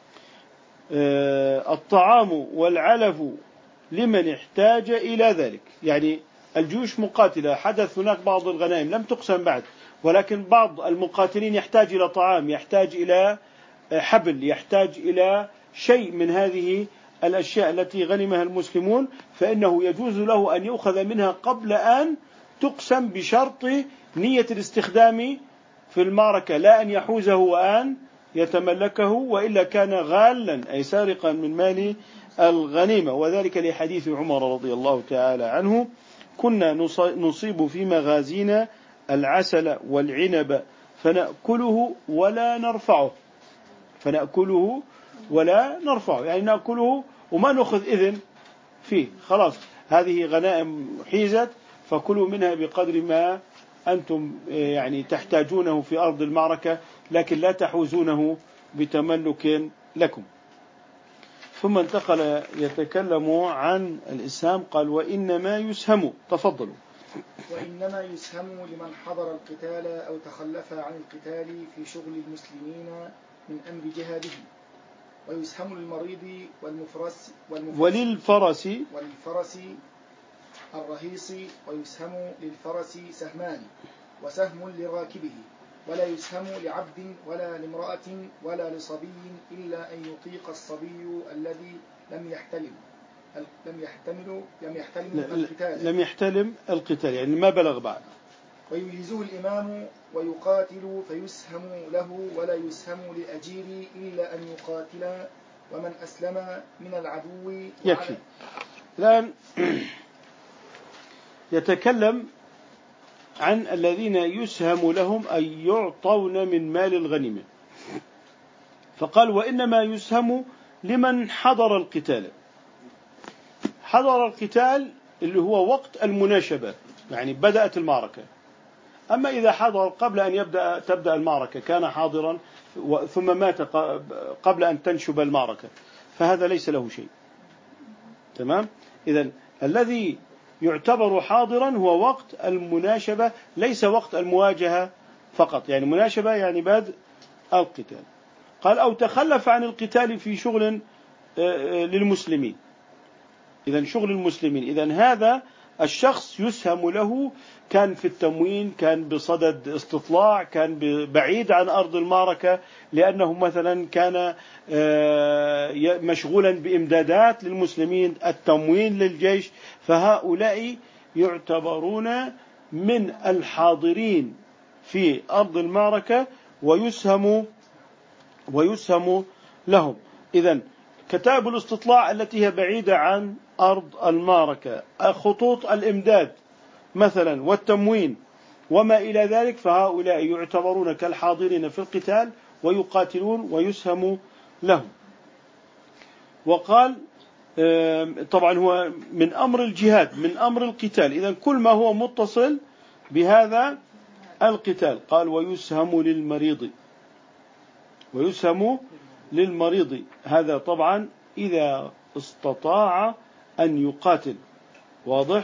الطعام والعلف لمن احتاج إلى ذلك. يعني الجيوش مقاتلة، حدث هناك بعض الغنائم لم تقسم بعد، ولكن بعض المقاتلين يحتاج إلى طعام، يحتاج إلى حبل، يحتاج إلى شيء من هذه الأشياء التي غنمها المسلمون، فإنه يجوز له أن يؤخذ منها قبل أن تقسم بشرط نية الاستخدام في المعركة، لا أن يحوزه وأن يتملكه، وإلا كان غالا أي سارقا من مال الغنيمة. وذلك لحديث عمر رضي الله تعالى عنه: كنا نصيب في مغازينا العسل والعنب فنأكله ولا نرفعه، فنأكله ولا نرفعه، يعني نأكله وما نأخذ إذن فيه، خلاص هذه غنائم حيزت فكلوا منها بقدر ما أنتم يعني تحتاجونه في أرض المعركة، لكن لا تحوزونه بتملك لكم. ثم انتقل يتكلم عن الإسهام. قال وإنما يسهم، تفضلوا. وإنما يسهم لمن حضر القتال أو تخلف عن القتال في شغل المسلمين من أمر جهادهم، ويسهم للمريض والمفرس, والمفرس وللفرس والفرس الرهيص، ويسهم للفرس سهمان، وسهم لراكبه، ولا يسهم لعبد ولا لامرأة ولا لصبي إلا أن يطيق الصبي الذي لم يحتلم لم يحتمل لم يحتلم القتال لم يحتلم القتال يعني ما بلغ بعد. ويجيزه الإمام ويقاتل فيسهم له، ولا يسهم لأجير إلا أن يقاتل ومن أسلم من العدو. يكفي. الآن يتكلم عن الذين يسهم لهم أن يعطون من مال الغنيمة، فقال وإنما يسهم لمن حضر القتال. حضر القتال اللي هو وقت المناشبة، يعني بدأت المعركة. أما إذا حضر قبل أن يبدأ تبدأ المعركة، كان حاضرا ثم مات قبل أن تنشب المعركة، فهذا ليس له شيء. تمام؟ إذن الذي يعتبر حاضرا هو وقت المناشبة، ليس وقت المواجهة فقط، يعني مناشبة يعني بدء القتال. قال أو تخلف عن القتال في شغل للمسلمين. إذن شغل المسلمين، إذن هذا الشخص يسهم له، كان في التموين، كان بصدد استطلاع، كان بعيد عن أرض المعركة لأنه مثلا كان مشغولا بإمدادات للمسلمين، التموين للجيش، فهؤلاء يعتبرون من الحاضرين في أرض المعركة ويسهم ويسهم لهم. إذن كتائب الاستطلاع التي هي بعيدة عن أرض المعركة، خطوط الإمداد مثلا والتموين وما إلى ذلك، فهؤلاء يعتبرون كالحاضرين في القتال ويقاتلون ويسهم لهم. وقال طبعا هو من أمر الجهاد، من أمر القتال، إذن كل ما هو متصل بهذا القتال. قال ويسهم للمريض، ويسهم للمريض، هذا طبعا إذا استطاع أن يقاتل. واضح؟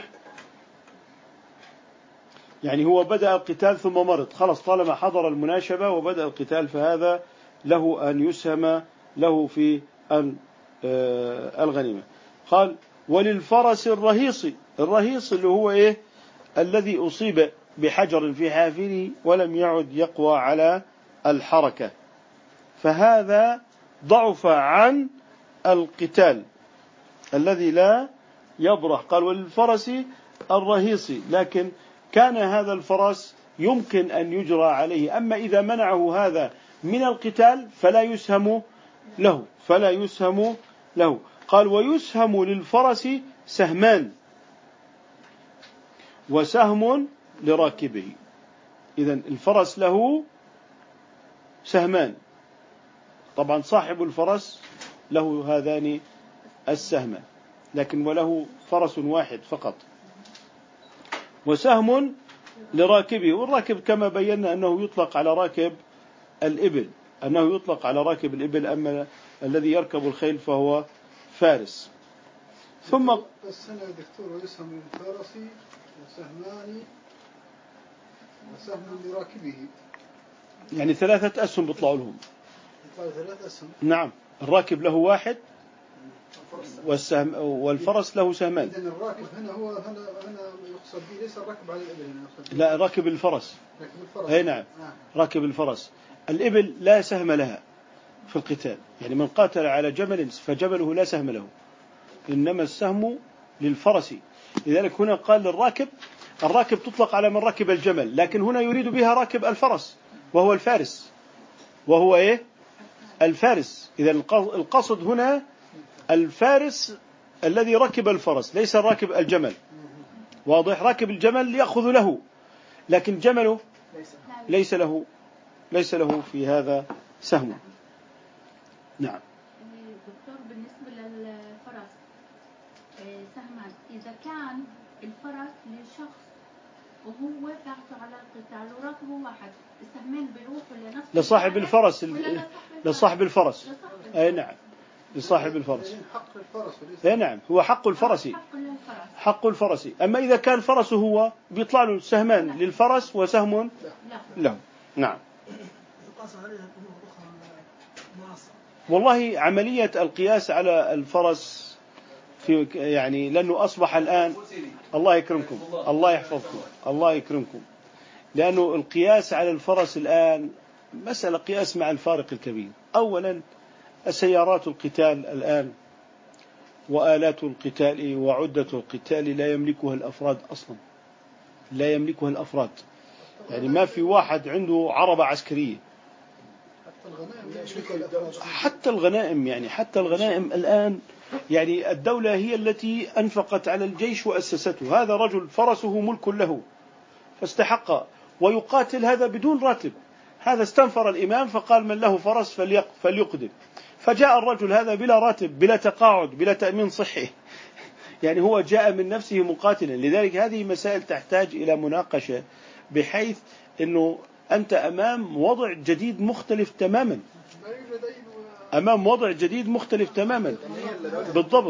يعني هو بدأ القتال ثم مرض، خلاص طالما حضر المناشبة وبدأ القتال فهذا له أن يسهم له في الغنيمة. قال وللفرس الرهيص، الرهيص اللي هو إيه؟ الذي أصيب بحجر في حافره ولم يعد يقوى على الحركة، فهذا ضعف عن القتال الذي لا يبرح. قال وللفرس الرهيص، لكن كان هذا الفرس يمكن أن يجرى عليه، أما إذا منعه هذا من القتال فلا يسهم له، فلا يسهم له. قال ويسهم للفرس سهمان وسهم لراكبه. إذن الفرس له سهمان، طبعا صاحب الفرس له هذان السهمان، لكن وله فرس واحد فقط، وسهم لراكبه. والراكب كما بينا أنه يطلق على راكب الإبل، أنه يطلق على راكب الإبل، أما الذي يركب الخيل فهو فارس. ثم السنة يا دكتور ويسهم للفارس وسهمان وسهم لراكبه، يعني ثلاثة أسهم بيطلعوا لهم. يطلعوا ثلاث أسهم. نعم، الراكب له واحد والسهم والفرس له سهمان. إذن الراكب هنا هو هنا هنا يقصد به ليس الراكب على الإبل هنا، لا، راكب الفرس. راكب الفرس. أي نعم، راكب الفرس. الإبل لا سهم لها في القتال، يعني من قاتل على جمل فجمله لا سهم له، إنما السهم للفرس. لذلك هنا قال للراكب، الراكب تطلق على من ركب الجمل، لكن هنا يريد بها راكب الفرس وهو الفارس، وهو إيه؟ الفارس. إذا القصد هنا الفارس الذي ركب الفرس، ليس راكب الجمل. واضح؟ راكب الجمل يأخذ له، لكن جمله ليس له ليس له في هذا سهم. نعم. دكتور، بالنسبة للفرس سهمان، إذا كان الفرس لشخص وهو باعته على القتال وراكبه واحد، السهمين بيروحوا لنفس لصاحب الفرس ال... لصاحب الفرس. أي نعم، لصاحب الفرس. حق الفرس. أي نعم، هو حق الفرس، حق الفرس. أما إذا كان فرسه هو بيطلع له سهمان للفرس وسهم له. نعم. والله عملية القياس على الفرس في يعني لأنه أصبح الآن، الله يكرمكم، الله يحفظكم، الله يكرمكم، لأنه القياس على الفرس الآن مسألة قياس مع الفارق الكبير. أولا السيارات القتال الآن وآلات القتال وعدة القتال لا يملكها الأفراد أصلا، لا يملكها الأفراد. يعني ما في واحد عنده عربة عسكرية. حتى الغنائم، يعني حتى الغنائم الآن، يعني الدولة هي التي أنفقت على الجيش وأسسته. هذا رجل فرسه ملك له فاستحق ويقاتل هذا بدون راتب. هذا استنفر الإمام فقال من له فرس فليقدم، فجاء الرجل هذا بلا راتب، بلا تقاعد، بلا تأمين صحي، يعني هو جاء من نفسه مقاتلا. لذلك هذه مسائل تحتاج إلى مناقشة، بحيث أنه أنت أمام وضع جديد مختلف تماما، أمام وضع جديد مختلف تماما. بالضبط.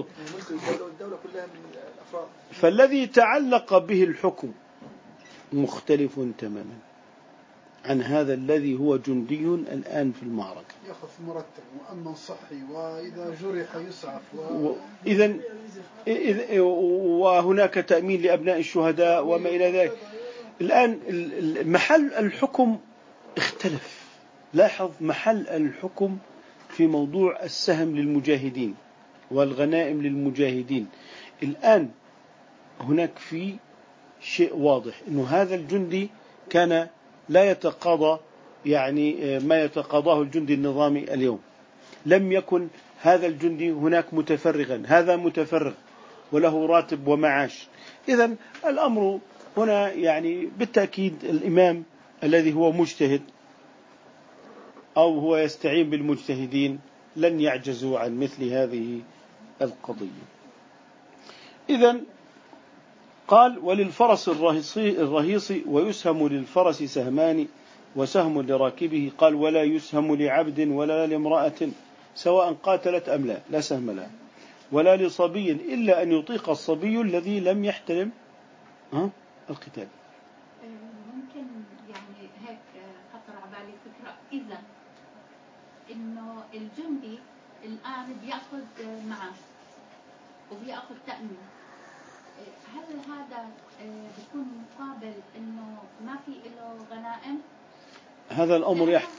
فالذي تعلق به الحكم مختلف تماما عن هذا الذي هو جندي الآن في المعركة، يأخذ مرتب وأمن صحي، وإذا جرح يسعف و... إذن إذ... وهناك تأمين لأبناء الشهداء وما إلى ذلك. الآن محل الحكم اختلف. لاحظ محل الحكم في موضوع السهم للمجاهدين والغنائم للمجاهدين. الآن هناك في شيء واضح، إنه هذا الجندي كان لا يتقاضى يعني ما يتقاضاه الجندي النظامي اليوم. لم يكن هذا الجندي هناك متفرغا، هذا متفرغ وله راتب ومعاش. إذن الأمر هنا يعني بالتأكيد الإمام الذي هو مجتهد أو هو يستعين بالمجتهدين لن يعجزوا عن مثل هذه القضية. إذن قال وللفرس الرهيص ويسهم للفرس سهمان وسهم لراكبه. قال ولا يسهم لعبد ولا لامرأة سواء قاتلت أم لا، لا سهم لها، ولا لصبي إلا أن يطيق الصبي الذي لم يحترم ها القتال. ممكن يعني هيك خطر على بالي فكرة، إذا إنه الجندي الآن بيأخذ معاش وبيأخذ تأمين، هل هذا بيكون مقابل إنه ما في له غنائم؟ هذا الأمر يحت...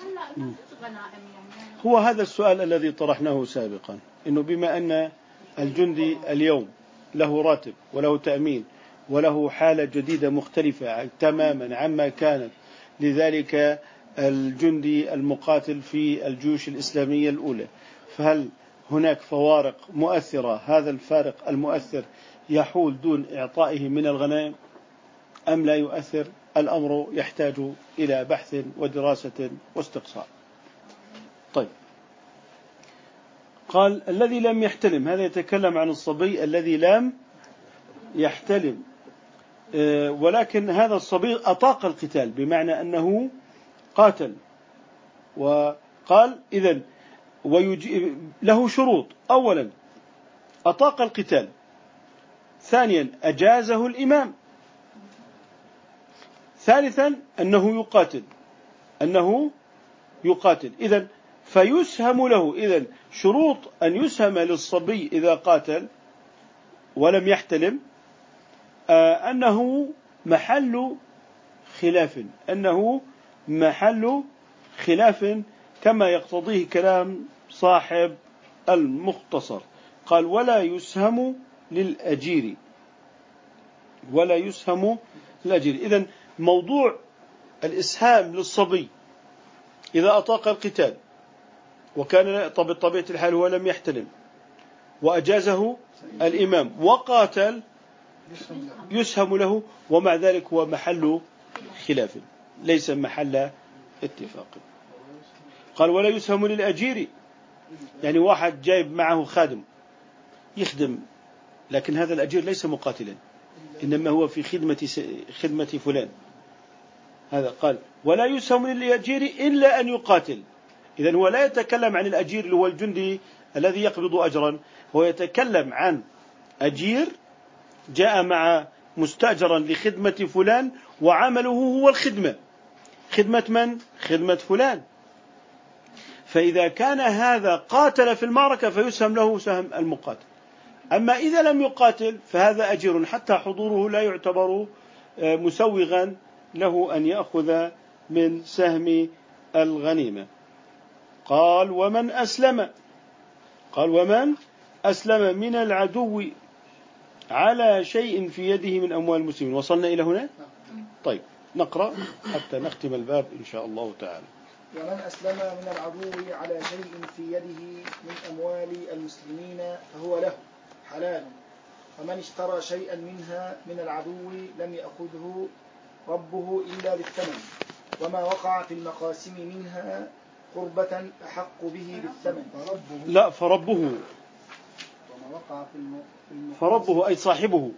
هو هذا السؤال الذي طرحناه سابقا، إنه بما أن الجندي اليوم له راتب وله تأمين وله حالة جديدة مختلفة تماما عما كانت لذلك الجندي المقاتل في الجيوش الإسلامية الأولى، فهل هناك فوارق مؤثرة؟ هذا الفارق المؤثر يحول دون إعطائه من الغنائم أم لا يؤثر؟ الأمر يحتاج إلى بحث ودراسة واستقصاء. طيب، قال الذي لم يحتلم، هذا يتكلم عن الصبي الذي لم يحتلم، ولكن هذا الصبي أطاق القتال بمعنى أنه قاتل. وقال إذن له شروط: أولا أطاق القتال، ثانيا أجازه الإمام، ثالثا أنه يقاتل أنه يقاتل إذن فيسهم له. إذن شروط أن يسهم للصبي إذا قاتل ولم يحتلم آه أنه محل خلاف أنه محل خلاف كما يقتضيه كلام صاحب المختصر. قال: ولا يسهم للأجير ولا يسهم للأجير. إذن موضوع الإسهام للصبي إذا أطاق القتال وكان بطبيعة الحال هو لم يحتلم وأجازه الإمام وقاتل يسهم له، ومع ذلك هو محل خلاف ليس محل اتفاق. قال: ولا يسهم للأجير، يعني واحد جايب معه خادم يخدم، لكن هذا الأجير ليس مقاتلا إنما هو في خدمة خدمة فلان. هذا قال: ولا يسهم للأجير إلا أن يقاتل. إذن هو لا يتكلم عن الأجير اللي هو الجندي الذي يقبض أجرا، هو يتكلم عن أجير جاء مع مستأجرا لخدمة فلان وعمله هو الخدمة. خدمة من؟ خدمة فلان. فإذا كان هذا قاتل في المعركة فيسهم له سهم المقاتل. أما إذا لم يقاتل فهذا أجير حتى حضوره لا يعتبر مسوغا له أن يأخذ من سهم الغنيمة. قال: ومن أسلم قال ومن أسلم من العدو على شيء في يده من أموال المسلمين. وصلنا إلى هنا؟ طيب نقرأ حتى نختم الباب إن شاء الله تعالى. ومن أسلم من العدو على شيء في يده من أموال المسلمين فهو له حلال، ومن اشترى شيئا منها من العدو لم يأخذه ربه إلا بالثمن، وما وقع في المقاسم منها قربة أحق به بالثمن. لا فربه وما وقع في فربه أي صاحبه.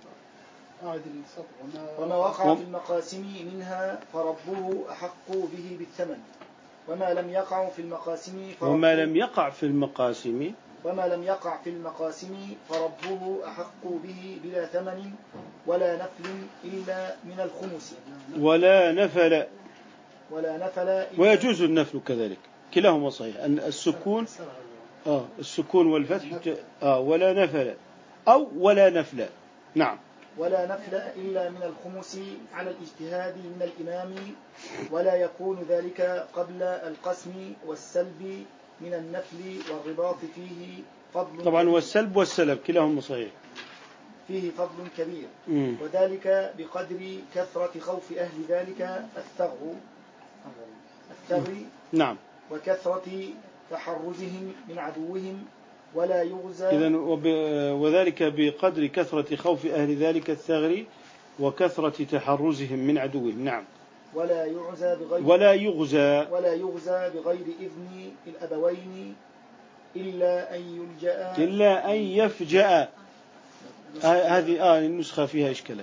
وما وقع في المقاسم منها فربه أحق به بالثمن، وما لم يقع في المقاسم وما لم يقع في المقاسم وما لم يقع في المقاسم فربه أحق به بلا ثمن ولا نفل إلا من الخمس ولا نفل ولا نفل ويجوز النفل كذلك، كلاهما صحيح. أن السكون آه السكون والفتح آه ولا نفل أو ولا نفل. نعم. ولا نفل إلا من الخمس على الاجتهاد من الإمام، ولا يكون ذلك قبل القسم والسلب من النفل والرباط فيه فضل طبعا كبير. والسلب والسلب كلاهما صحيح. فيه فضل كبير مم. وذلك بقدر كثرة خوف أهل ذلك الثغر الثغر نعم. وكثرة تحرزهم من عدوهم، ولا يغزى إذن وب... وذلك بقدر كثرة خوف أهل ذلك الثغر وكثرة تحرزهم من عدوهم. نعم. ولا يغزى بغير ولا يغزى ولا يغزى بغير إذن الأبوين إلا أن يلجأ إلا أن يفجأ. هذه آه النسخة فيها إشكالات.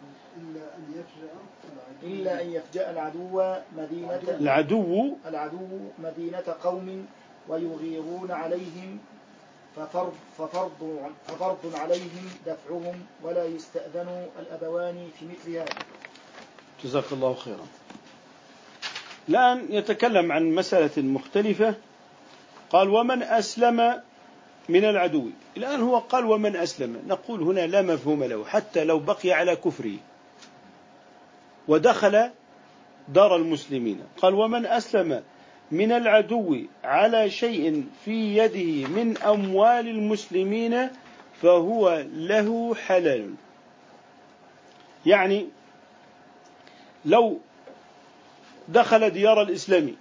إلا أن يفجأ العدو مدينة العدو العدو مدينة قوم ويغيرون عليهم ففرض, ففرض, ففرض عليهم دفعهم، ولا يستأذن الأبوان في مثل هذا. جزاك الله خيرا. الآن يتكلم عن مسألة مختلفة. قال: ومن أسلم من العدو. الآن هو قال ومن أسلم، نقول هنا لا مفهوم له حتى لو بقي على كفره ودخل دار المسلمين. قال: ومن أسلم من العدو على شيء في يده من أموال المسلمين فهو له حلال. يعني لو دخل ديار الإسلام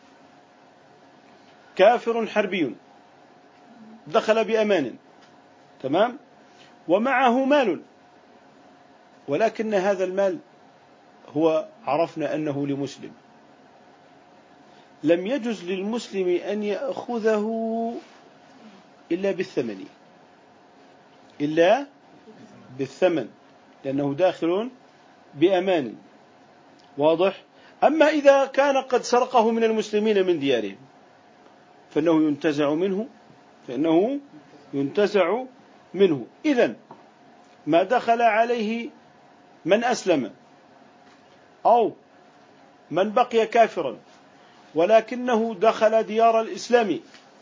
كافر حربي، دخل بأمان تمام، ومعه مال، ولكن هذا المال هو عرفنا أنه لمسلم، لم يجوز للمسلم أن يأخذه إلا بالثمن، إلا بالثمن، لأنه داخل بأمان. واضح؟ أما إذا كان قد سرقه من المسلمين من ديارهم فإنه ينتزع منه فإنه ينتزع منه. إذن ما دخل عليه من أسلم أو من بقي كافرا ولكنه دخل ديار الإسلام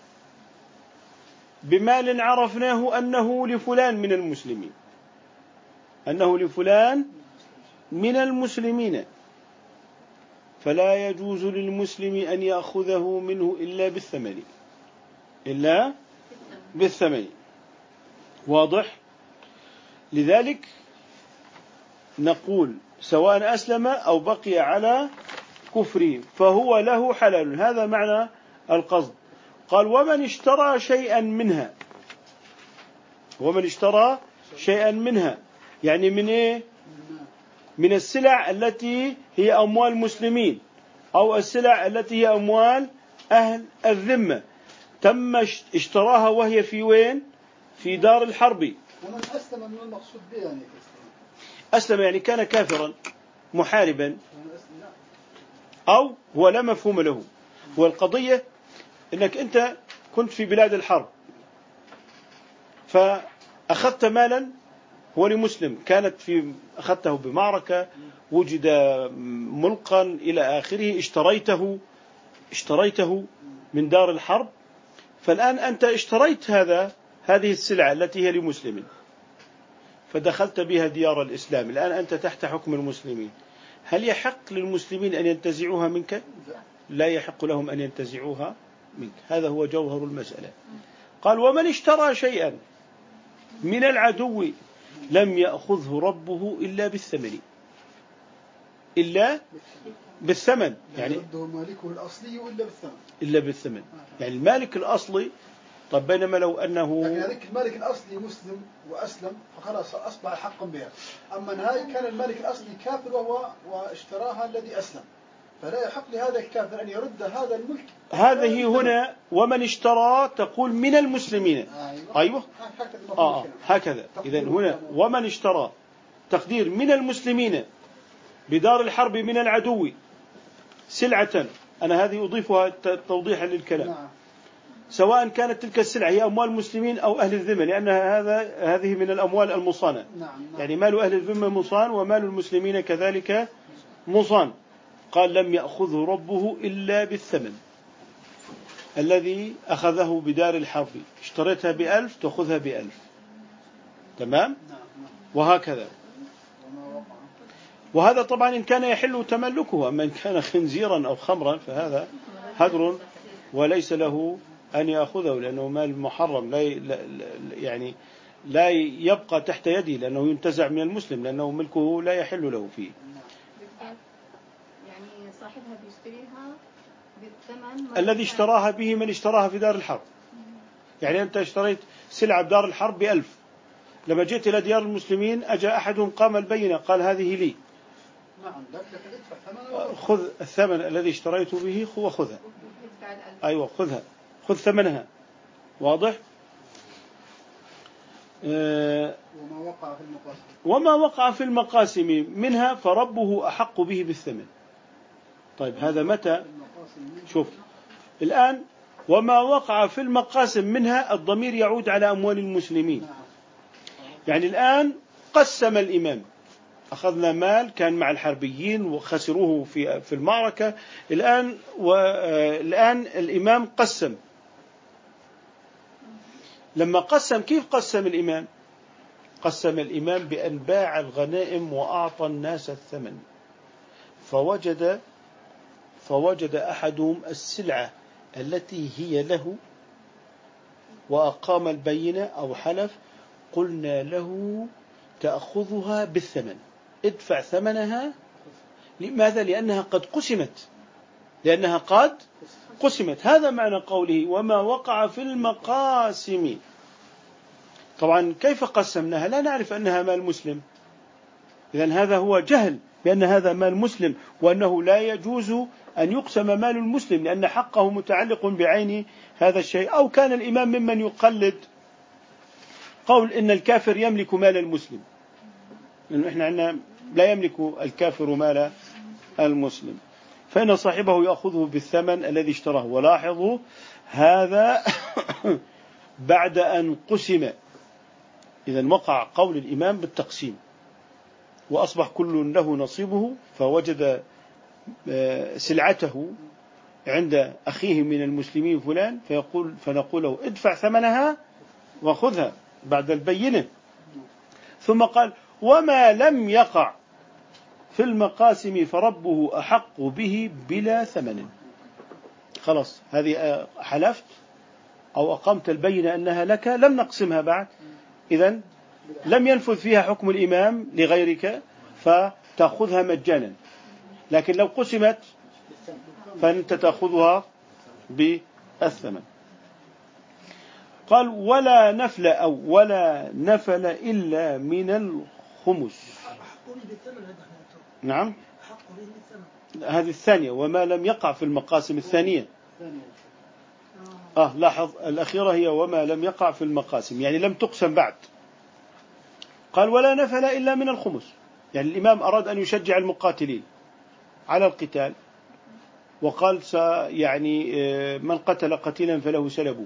بمال عرفناه أنه لفلان من المسلمين أنه لفلان من المسلمين فلا يجوز للمسلم أن يأخذه منه إلا بالثمن، إلا بالثمن. واضح؟ لذلك نقول سواء أسلم أو بقي على كفره فهو له حلال. هذا معنى القصد. قال ومن اشترى شيئا منها، ومن اشترى شيئا منها يعني من إيه؟ من السلع التي هي أموال المسلمين أو السلع التي هي أموال أهل الذمة، تم اشتراها وهي في وين؟ في دار الحرب. ومن أسلم من المقصود به يعني أسلم يعني كان كافرا محاربا أو هو لا مفهوم له. والقضية أنك أنت كنت في بلاد الحرب فأخذت مالا هو لمسلم، كانت في أخذته بمعركة وجد ملقا إلى آخره، اشتريته اشتريته من دار الحرب. فالآن أنت اشتريت هذا هذه السلعة التي هي لمسلم فدخلت بها ديار الإسلام، الآن أنت تحت حكم المسلمين، هل يحق للمسلمين أن ينتزعوها منك؟ لا يحق لهم أن ينتزعوها منك. هذا هو جوهر المسألة. قال ومن اشترى شيئا من العدو لم يأخذه ربه إلا بالثمن، إلا بالثمن يعني يرده مالكه الأصلي إلا بالثمن، إلا بالثمن يعني المالك الأصلي. طب بينما لو أنه لكن هذيك المالك الأصلي مسلم وأسلم فخلاص أصبح حقا بها. أما نهاية كان المالك الأصلي كافر وهو واشتراها الذي أسلم، فلا يحق لهذا الكافر أن يرد هذا الملك. هذه هنا ومن اشترى تقول من المسلمين. أيوة, أيوة. آه هكذا. إذن هنا ومن اشترى تقدير من المسلمين بدار الحرب من العدو سلعة، أنا هذه أضيفها توضيحا للكلام. نعم. سواء كانت تلك السلعة هي أموال المسلمين أو أهل الذمة، لأن هذا هذه من الأموال المصانة. نعم. نعم. يعني مال أهل الذمة مصان ومال المسلمين كذلك مصان. قال لم يأخذه ربه إلا بالثمن الذي أخذه بدار الحرب، اشتريتها بألف تأخذها بألف. تمام. وهكذا. وهذا طبعا إن كان يحل تملكه، أما إن كان خنزيرا أو خمرا فهذا هدر وليس له أن يأخذه لأنه مال محرم، لا يعني لا يبقى تحت يدي لأنه ينتزع من المسلم لأنه ملكه لا يحل له فيه. يعني صاحبها بيشتريها بالثمن الذي اشتراها به من اشتراها في دار الحرب. يعني أنت اشتريت سلعة بدار الحرب بألف، لما جئت إلى ديار المسلمين أجى أحدهم قام البينة قال هذه لي، خذ الثمن الذي اشتريت به وخذها. أيوة خذها، خذ ثمنها. واضح؟ آه وما وقع في المقاسم وما وقع في المقاسم منها فربه أحق به بالثمن. طيب هذا متى؟ شوف الآن وما وقع في المقاسم منها الضمير يعود على أموال المسلمين. يعني الآن قسم الإمام، أخذنا مال كان مع الحربيين وخسروه في في المعركة، الآن والآن الإمام قسم. لما قسم كيف قسم الإمام؟ قسم الإمام بأن باع الغنائم وأعطى الناس الثمن، فوجد فوجد أحدهم السلعة التي هي له وأقام البينة أو حلف، قلنا له تأخذها بالثمن، ادفع ثمنها. لماذا؟ لأنها قد قسمت، لأنها قد قسمت. هذا معنى قوله وما وقع في المقاسم. طبعا كيف قسمناها؟ لا نعرف أنها مال مسلم، إذن هذا هو جهل بأن هذا مال مسلم وأنه لا يجوز أن يقسم مال المسلم لأن حقه متعلق بعين هذا الشيء، أو كان الإمام ممن يقلد قول إن الكافر يملك مال المسلم، لأنه إحنا عندنا لا يملك الكافر مال المسلم، فإن صاحبه يأخذه بالثمن الذي اشتراه. ولاحظوا هذا بعد أن قسم، إذا وقع قول الإمام بالتقسيم وأصبح كل له نصيبه، فوجد سلعته عند أخيه من المسلمين فلان، فيقول فنقول له ادفع ثمنها وخذها بعد البينة. ثم قال وما لم يقع في المقاسم فربه أحق به بلا ثمن. خلاص هذه حلفت أو أقمت البينة أنها لك، لم نقسمها بعد، إذن لم ينفذ فيها حكم الإمام لغيرك فتأخذها مجانا، لكن لو قسمت فأنت تأخذها بالثمن. قال ولا نفل أو ولا نفل إلا من الخمس. نعم هذه الثانية، وما لم يقع في المقاسم الثانية. آه لاحظ الأخيرة هي وما لم يقع في المقاسم، يعني لم تقسم بعد. قال ولا نفل إلا من الخمس، يعني الإمام أراد أن يشجع المقاتلين على القتال، وقال يعني من قتل قتيلا فله سلب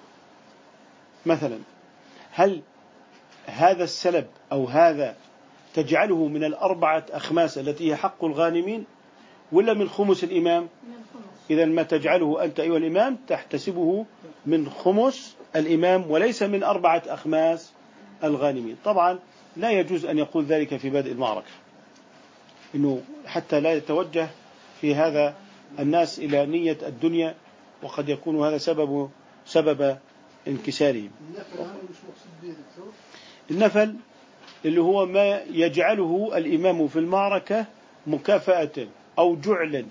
مثلا. هل هذا السلب أو هذا تجعله من الأربعة أخماس التي هي حق الغانمين ولا من خمس الإمام؟ إذا ما تجعله أنت أيها الإمام تحتسبه من خمس الإمام وليس من أربعة أخماس الغانمين. طبعا لا يجوز أن يقول ذلك في بدء المعركة، إنه حتى لا يتوجه في هذا الناس إلى نية الدنيا، وقد يكون هذا سبب سبب انكسارهم. النفل اللي هو ما يجعله الإمام في المعركة مكافأة أو جعلا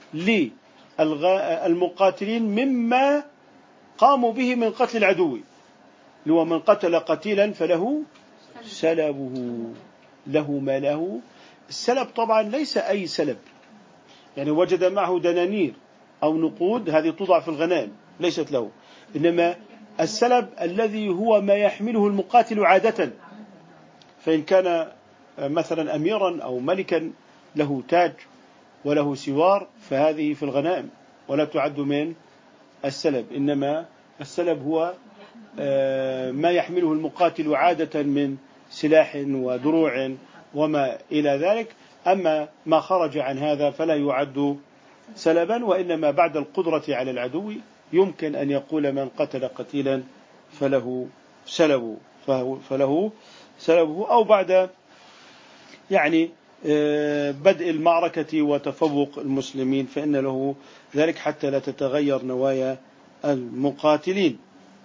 للمقاتلين مما قاموا به من قتل العدو، اللي هو من قتل قتيلا فله سلبه، له ما له. السلب طبعا ليس أي سلب، يعني وجد معه دنانير أو نقود هذه توضع في الغنائم ليست له، إنما السلب الذي هو ما يحمله المقاتل عادة، فإن كان مثلا أميرا أو ملكا له تاج وله سوار فهذه في الغنائم ولا تعد من السلب، إنما السلب هو ما يحمله المقاتل عادة من سلاح ودروع وما إلى ذلك. أما ما خرج عن هذا فلا يعد سلبا، وإنما بعد القدرة على العدو يمكن أن يقول من قتل قتيلا فله سلبه فله سلبه أو بعد يعني بدء المعركة وتفوق المسلمين فإن له ذلك حتى لا تتغير نوايا المقاتلين.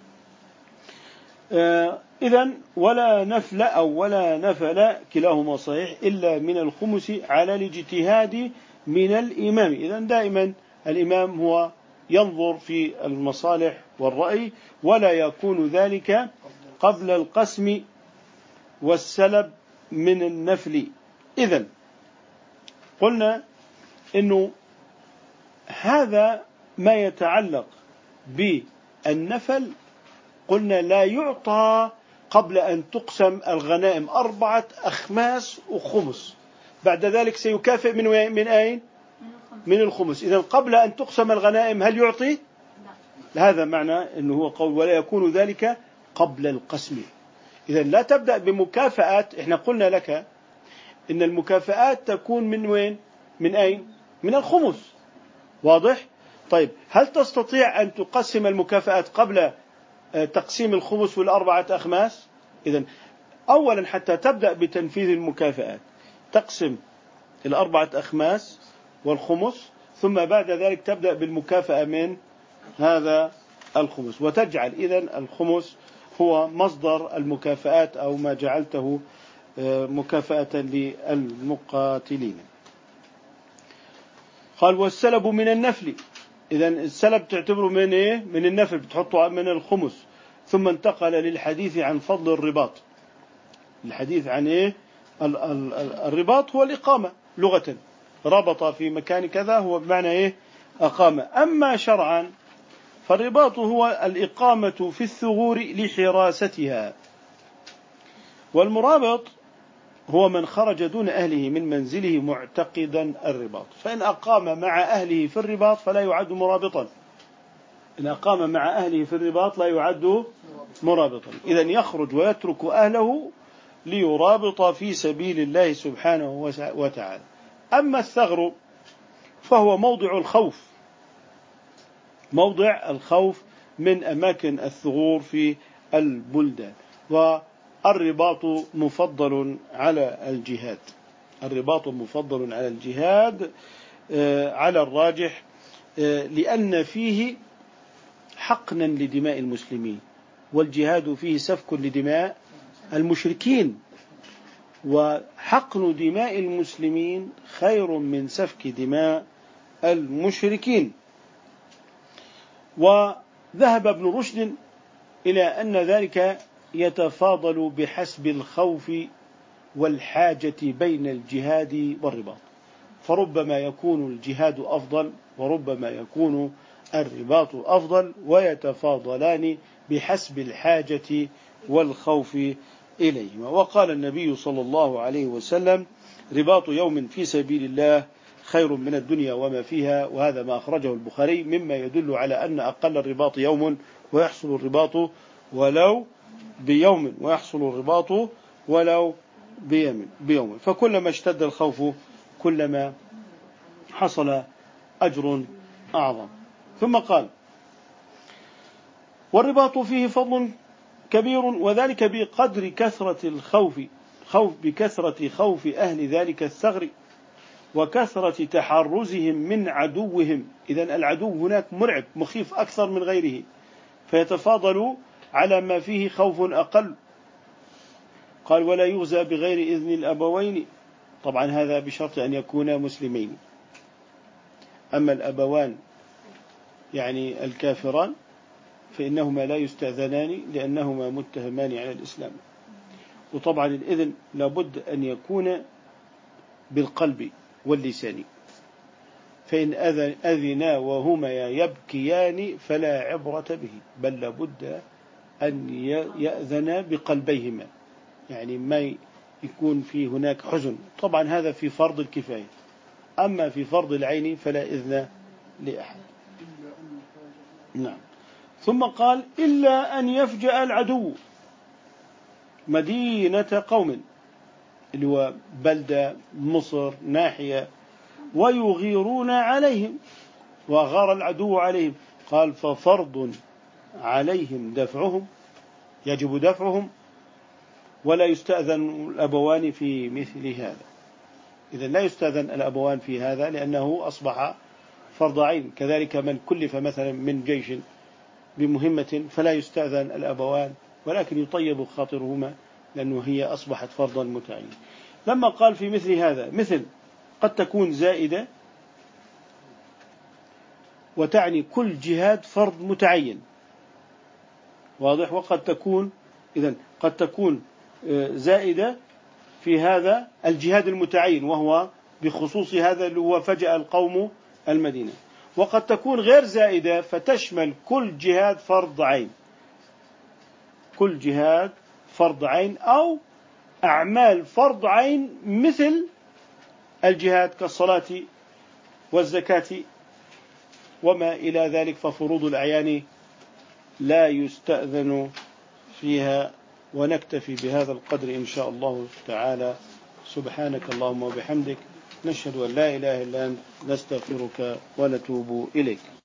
إذن ولا نفل أو ولا نفل كلاهما صحيح إلا من الخمس على الاجتهاد من الإمام. إذن دائما الإمام هو ينظر في المصالح والرأي، ولا يكون ذلك قبل القسم والسلب من النفل. إذن قلنا إنه هذا ما يتعلق بالنفل، قلنا لا يعطى قبل أن تقسم الغنائم أربعة أخماس وخمس، بعد ذلك سيكافئ من من أين؟ من الخمس. إذن قبل أن تقسم الغنائم هل يعطي؟ هذا معنى أنه هو قول ولا يكون ذلك قبل القسم. إذن لا تبدأ بمكافآت، إحنا قلنا لك إن المكافآت تكون من وين؟ من أين؟ من الخمس، واضح؟ طيب هل تستطيع أن تقسم المكافآت قبل تقسيم الخمس والأربعة أخماس؟ إذن أولا حتى تبدأ بتنفيذ المكافآت تقسم الأربعة أخماس والخمس، ثم بعد ذلك تبدأ بالمكافأة من هذا الخمس، وتجعل إذن الخمس هو مصدر المكافآت أو ما جعلته مكافأة للمقاتلين. قال والسلب من النفل. إذن السلب تعتبره من إيه؟ من النفل، بتحطه من الخمس. ثم انتقل للحديث عن فضل الرباط. الحديث عن إيه؟ الرباط هو الإقامة لغة، ربط في مكان كذا هو بمعنى إيه؟ أقام. أما شرعا فالرباط هو الإقامة في الثغور لحراستها، والمرابط هو من خرج دون أهله من منزله معتقدا الرباط، فإن أقام مع أهله في الرباط فلا يعد مرابطا، إن أقام مع أهله في الرباط لا يعد مرابطا، إذن يخرج ويترك أهله ليرابط في سبيل الله سبحانه وتعالى. أما الثغر فهو موضع الخوف، موضع الخوف من أماكن الثغور في البلدان. والرباط مفضل على الجهاد، الرباط مفضل على الجهاد على الراجح، لأن فيه حقنا لدماء المسلمين، والجهاد فيه سفك لدماء المشركين، وحقن دماء المسلمين خير من سفك دماء المشركين. وذهب ابن رشد إلى أن ذلك يتفاضل بحسب الخوف والحاجة بين الجهاد والرباط، فربما يكون الجهاد أفضل وربما يكون الرباط أفضل، ويتفاضلان بحسب الحاجة والخوف إليهما. وقال النبي صلى الله عليه وسلم: رباط يوم في سبيل الله خير من الدنيا وما فيها، وهذا ما أخرجه البخاري، مما يدل على أن أقل الرباط يوم ويحصل الرباط ولو بيوم، ويحصل الرباط ولو بيوم، فكلما اشتد الخوف كلما حصل أجر أعظم. ثم قال: والرباط فيه فضل كبير، وذلك بقدر كثرة الخوف، خوف بكثرة خوف أهل ذلك الثغر، وكثرة تحرزهم من عدوهم. إذن العدو هناك مرعب مخيف أكثر من غيره، فيتفاضل على ما فيه خوف أقل. قال: ولا يغزى بغير إذن الأبوين، طبعا هذا بشرط أن يكونا مسلمين. أما الأبوان يعني الكافران فإنهما لا يستأذنان لأنهما متهمان على الإسلام. وطبعا الإذن لابد أن يكون بالقلب واللسان، فإن أذنا وهما يبكيان فلا عبرة به، بل لابد أن يأذن بقلبيهما، يعني ما يكون في هناك حزن. طبعا هذا في فرض الكفاية، أما في فرض العين فلا إذن لأحد. نعم. ثم قال: إلا أن يفجأ العدو مدينة قوم، اللي هو بلدة مصر ناحية، ويغيرون عليهم، وغار العدو عليهم، قال: ففرض عليهم دفعهم، يجب دفعهم، ولا يستأذن الأبوان في مثل هذا. إذن لا يستأذن الأبوان في هذا لأنه أصبح فرض عين. كذلك من كلف مثلا من جيش بمهمة فلا يستأذن الأبوان، ولكن يطيب خاطرهما لأنه هي أصبحت فرضا متعين. لما قال في مثل هذا، مثل قد تكون زائدة وتعني كل جهاد فرض متعين، واضح، وقد تكون إذن قد تكون زائدة في هذا الجهاد المتعين وهو بخصوص هذا اللي هو فجأ القوم المدينة، وقد تكون غير زائدة فتشمل كل جهاد فرض عين، كل جهاد فرض عين أو أعمال فرض عين مثل الجهاد كالصلاة والزكاة وما إلى ذلك، ففروض الأعيان لا يستأذن فيها. ونكتفي بهذا القدر إن شاء الله تعالى. سبحانك اللهم وبحمدك، نشهد أن لا إله إلا أنت، نستغفرك ونتوب إليك.